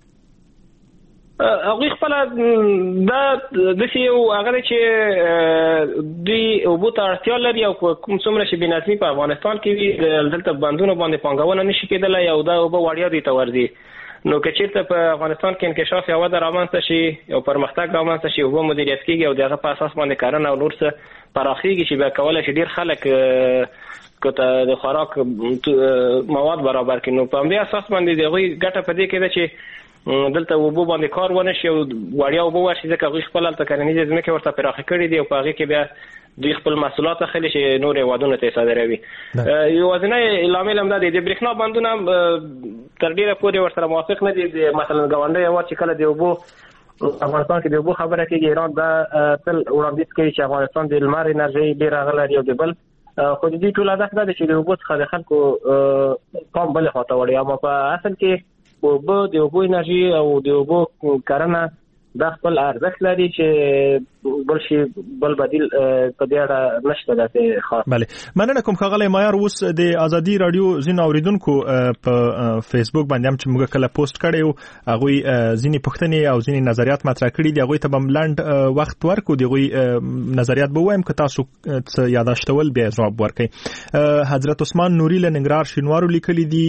[SPEAKER 24] هغوی خپله دا داسې یو هغه دی چې دوی اوبو ته اړتیا لري او کوم څومره چې بېنظمي په افغانستان کې وي دلته بندونو باندې پانګونه نشي کېدلی او دا اوبه وړیا دوی ته ورځي. نو که چېرته په افغانستان کې انکشاف یا وده رامنځته شي او پرمختګ رامنځته شي اوبه مدیریت کېږي او د هغه په اساس باندې کرنه او نور څه پراخېږي چې بیا کولی شي ډېر خلک که ته د خوراک مواد برابر کړي. نو په همدې اساس باندې د هغوی ګټه په دې کې ده چې دلته اوبو باندې کار ونه شي او وړیا اوبه ورشي ځکه هغوی خپل هلته کرنیزې ځمکې ورته پراخې کړي دي او په هغې کې بیا دوی خپل محصولات اخلي چې نور هېوادونو ته یې صادروي. یوازینی لامل هم دا دی د برېښنا بندونه هم تر ډېره پورې ورسره موافق نه دي. مثلا ګاونډی هېواد چې کله د اوبو افغانستان کې د اوبو خبره کېږي ایران دا تل وړاندیز کوي چې افغانستان د لمر انرژۍ ډېر هغه لري او د بل خو د دې ټول هدف دا دی چې د اوبو څخه د خلکو پام بلې خواته وړي. اما په اصل کې اوبه د اوبو انرژي او د اوبو کرنه دا خپل ارزښت لري چې بل شي بل بدیل په دې اړه نشته داسې خاص.
[SPEAKER 21] بله مننه کوم ښاغلی مایار. اوس د ازادي رادیو ځینو اوریدونکو په فیسبوک باندې هم چې موږ کله پوسټ کړی و هغوی ځینې پوښتنې او ځینې نظریات مطرح کړي دي. هغوی ته به لنډ وخت ورکړو د هغوی نظریات به ووایم که تاسو څه یاداشتول بیا ځواب ورکړئ. حضرت عثمان نوري له ننګرهار شینوارو لیکلي دي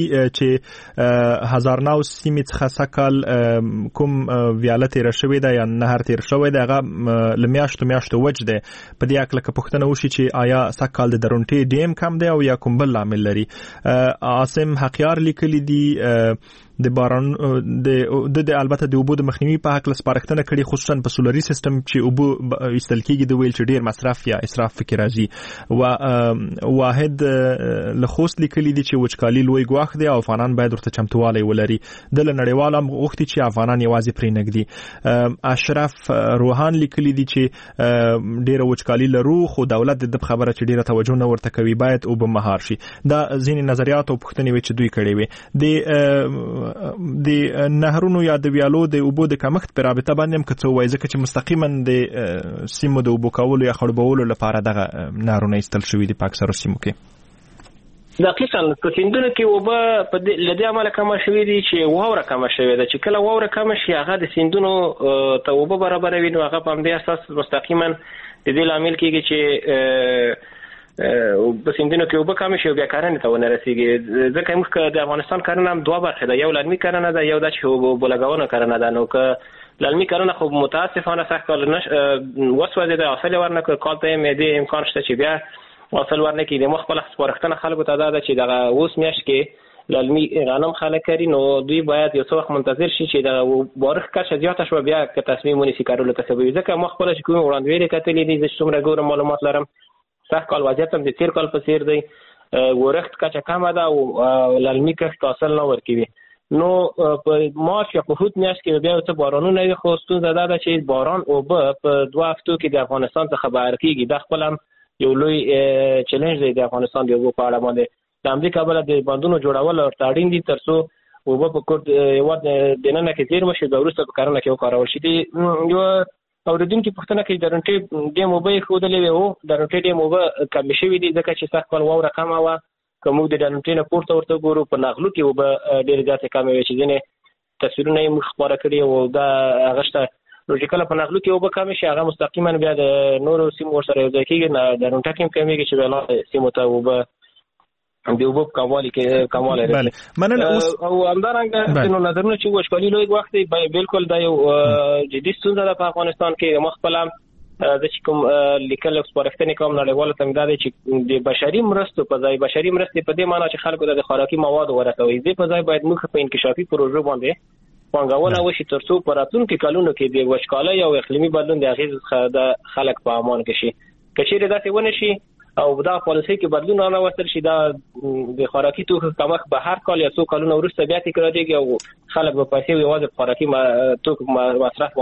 [SPEAKER 21] چې هزار نو سیمې څخه سږ کال کوم ویاله تېره شوې ده یا نهر تېر شوی دی هغه له میاشتو میاشتو وچ دی. په دې هکله که پوښتنه وشي چې آیا سږ کال د درونټې ډیم کم دی او یا کوم بل لامل لري. عاصم حقیار لیکلی دی د باران د د البته د اوبو د مخنیوي په حق لسپارښتنه کړي خصوصا په سولري سیستم چې اوبو ایستل کېږي د ویل چې ډیر مصرف یا اسراف فکر راځي. و واحد له خوست لیکلي دي چې وچکالي لوی ګواښ دی او افغانان باید ورته چمتووالی ولري. د نړیوال هم غوښتي چې افغانان یوازې پرې نږدي. اشرف روحان لیکلي دي چې ډیره وچکالي لرو خو دولت د خبره چې ډیره توجه نه ورته کوي باید اوبه مهار شي. دا ځینې نظریات او پوښتنې وي چې دوی کړې وي. د د نهرونو یا د ویالو د اوبو د کمښت په رابطه باندې هم که څه وایي ځکه چې مستقیما د سیمو د اوبو کولو یا خړوبولو لپاره دغه نهرونه ایستل شوي دي په اکثرو سیمو کې.
[SPEAKER 24] دقیقاً په سیندونو کې اوبه په دې عمله کمه شوې دي چې واوره کمه شوې ده چې کله واوره کمه شي هغه د سیندونو ته اوبه برابروي نو هغه په همدې اساس مستقیما د دې لامل کېږي چې په سیندونو کې اوبه کمې شي او بیا کرنې ته ونه رسېږي. ځکه موږ د افغانستان کرنه هم دوه برخې ده، یو للمي کرنه ده یو دا چې اوبه لګونه کرنه ده. نو که للمي کرنه خو متاسفانه سږ کال وسوځېده حاصل یې ورنه کړ. کال ته یې دې امکان شته چې بیا حاصل ورنه کړي. د مخ خپله سپارښتنه خلکو ته دا ده چې دغه اوس میاشت کې للمي غنم خلک کري نو دوی باید یو څه وخت منتظر شي چې دغه بارښت کچه زیاته شوه بیا که تصمیم ونیسي کرلو ته سبب وي. ځکه ما خپله چې کومې وړاندوینې کتلې دي زه چې څومره ګورم معلومات لرم سږ کال وضعیت هم د تېر کال په څېر دی. ورښت کچه کمه ده او للمي کښت حاصل نه ورکوي. نو په مارچ یا په هوت میاشت کې بیا څه بارانونه وي خو ستونزه دا ده چې باران اوبه په دوه هفتو کې د افغانستان څخه بهر کېږي. دا خپل هم یو لوی چیلنج دی د افغانستان د اوبو په اړه باندې. د همدې کبله د بندونو جوړول ورته اړین دي تر څو اوبه په کور هېواد دننه کې زیرمه شي بیا وروسته په کرنه کې وکارول شي. یو اوریدونکي پوښتنه کوي درونټې ډیم اوبه یې ښودلې وې. هو درونټې ډیم اوبه کمې شوي دي ځکه چې سږ کال واوره کمه وه. که موږ د درونټې نه پورته ورته ګورو په نغلو کې اوبه ډېرې زیاتې کمې وې چې ځینې تصویرونه یې موږ خپاره کړي او دا هغه شته. نو چې کله په نغلو کې اوبه کمې شي هغه مستقیما بیا د نورو سیمو ورسره یو ځای کېږي. درونټه کې هم کمېږي چې بیا لاندې سیمو ته اوبه د اوبو په کموالي کې کموالی رسي. او همدارنګه ځینو نظرونه چې وچکالي لوی ګواښ دی بلکل دا یو جدي ستونزه ده په افغانستان کې. ما خپله زه چې کوم لیکل او سپارښتنې کوم نړیوالو ته مې دا دی چې د بشري مرستو په ځای بشري مرستې په دې معنا چې خلکو ته د خوراکي موادو ورکوي دې په ځای باید موږ په انکشافي پروژو باندې پانګونه وشي تر څو په راتلونکي کلونو کې د وچکالۍ او اقلیمي بدلون د اغېز څخه د خلک په امان کې شي. که چیرې داسې ونه شي او دا پالیسي کې بدلون نه راوستل شي دا د خوراکي توکو کمښت به هر کال یا څو کلونه وروسته بیا تکرارېږي او خلک به پیسې یوازې په خوراکي توکو مصرف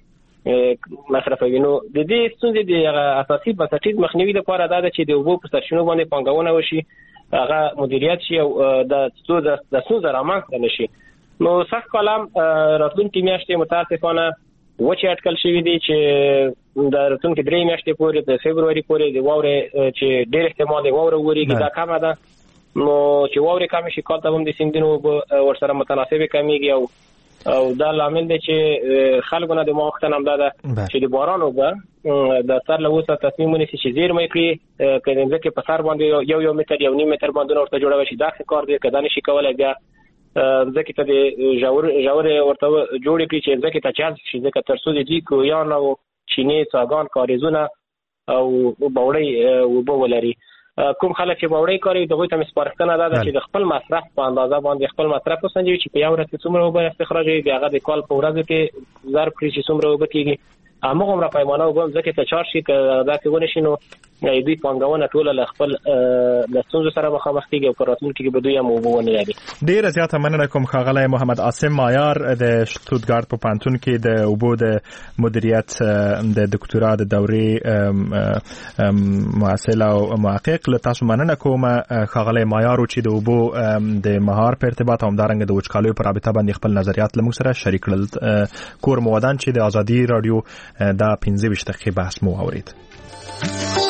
[SPEAKER 24] باندې مصرفوي. نو د دې ستونزې د اساسي بنسټیز مخنیوي لپاره دا ده چې د اوبو په سرچینو باندې پانګونه وشي هغه مدیریت شي او د ستونزه رامنځته نه شي. نو سږ کال هم راتلونکې میاشتې متاسفانه وچې اټکل شوي دي چې د راتلونکي درې میاشتې پورې د فبروري پورې د واورې چې ډېر احتمال دی واوره وورېږي دا کمه ده. نو چې واورې کمې شي کال ته هم د سیندونو اوبه ورسره متناسبې کمیږي او او دا لامل دی چې خلکو نه د ما غوښتنه همدا ده چې د باران اوبه د سر له اوسه تصمیم ونیسي چې زیرمه یې کړي. که د مځکې په سر باندې یو یو متر یو نیم متر بندونه ورته جوړوي شي دا ښه کار دی. که دا نشي کولی بیا ځکه ته د ژور ژور ورته جوړ کړي چې ځکه ته چانس شي ځکه تر څو د دې کویان او چینې څاګان کاریزونه او بوړی اوبه ولري. کوم خلک چې بوړی کاروي دغه ته سپارښتنه ده چې د خپل مصرف په اندازه باندې خپل مصرف وسنجوي چې په یو ورځ کې څومره اوبه استخراج وي بیا هغه د کال په ورځ کې ضرب کړي چې څومره اوبه کېږي هغه عمره پیمانه وګم ځکه ته چار شي ک دا کې ونشي نو دوی پانګونه ټول له خپل د ستونزو سره مخامخ کیږي او پراتون کې به دوی هم وبونه لري.
[SPEAKER 21] ډیر زیاته مننه کوم ښاغلی محمد عاصم مایار د شتوتګارت په پانتون کې د اوبو د مدیریت د دکتورا د دورې محصل او محقق له تاسو مننه کوم ښاغلی مایار چې د اوبو د مهار په ارتباط هم دارنګ د وچکالیو پر رابطه باندې خپل نظریات له موږ سره شریک کړل. کور مودان چې د آزادي رادیو دا پنځه ویشت دقیقې بحث مو اورید.